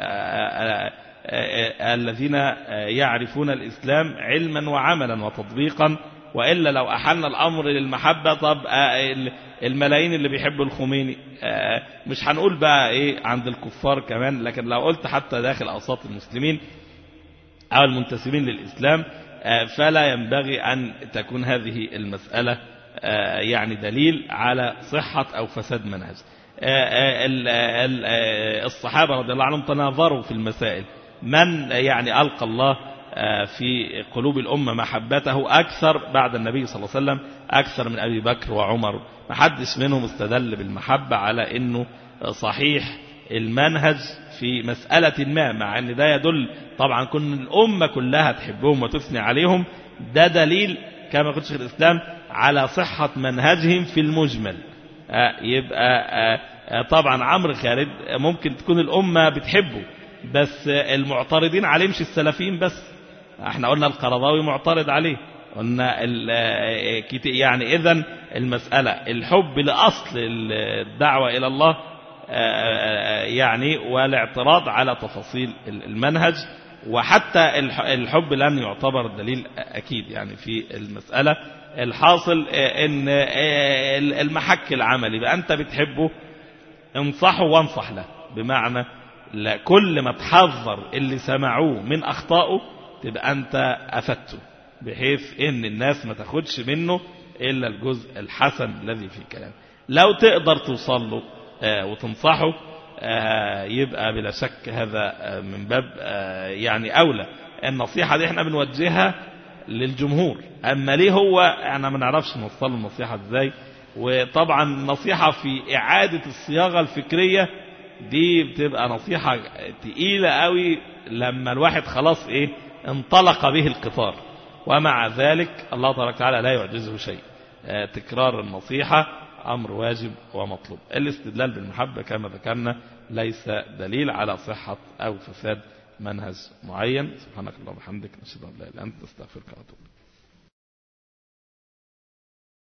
الذين يعرفون الإسلام علما وعملا وتطبيقا. وإلا لو أحلنا الأمر للمحبة، طب الملايين اللي بيحبوا الخميني مش هنقول بقى إيه عند الكفار كمان، لكن لو قلت حتى داخل أوساط المسلمين أو المنتسبين للإسلام، فلا ينبغي أن تكون هذه المسألة يعني دليل على صحة أو فساد منهج. الصحابة رضي الله عنهم تناظروا في المسائل، من يعني ألقى الله في قلوب الأمة محبته أكثر بعد النبي صلى الله عليه وسلم، أكثر من أبي بكر وعمر. محدش منهم استدل بالمحبة على أنه صحيح المنهج في مسألة ما، مع أن ده يدل طبعا كن الأمة كلها تحبهم وتثني عليهم، ده دليل كما قلت شيخ الإسلام على صحة منهجهم في المجمل. يبقى طبعا عمرو خالد ممكن تكون الأمة بتحبه، بس المعترضين عليه مش السلفيين بس. احنا قلنا القرضاوي معترض عليه، قلنا يعني إذن المسألة الحب لأصل الدعوة إلى الله يعني، والاعتراض على تفاصيل المنهج. وحتى الحب لن يعتبر دليل أكيد يعني في المسألة. الحاصل ان المحك العملي بقى انت بتحبه انصحه وانصح له، بمعنى كل ما تحذر اللي سمعوه من أخطائه تبقى أنت أفدته، بحيث إن الناس ما تاخدش منه إلا الجزء الحسن الذي في الكلام. لو تقدر توصل له وتنصحه يبقى بلا شك هذا من باب يعني أولى. النصيحة دي احنا بنوجهها للجمهور، أما ليه هو احنا ما نعرفش نوصل له النصيحة ازاي. وطبعا النصيحة في إعادة الصياغة الفكرية دي بتبقى نصيحة تقيلة قوي لما الواحد خلاص انطلق به القطار، ومع ذلك الله تبارك وتعالى لا يعجزه شيء. تكرار النصيحة أمر واجب ومطلوب. الاستدلال بالمحبة كما ذكرنا ليس دليل على صحة أو فساد منهج معين. سبحانك اللهم وبحمدك، نشهد أن لا إله إلا أنت، نستغفرك ونتوب إليك.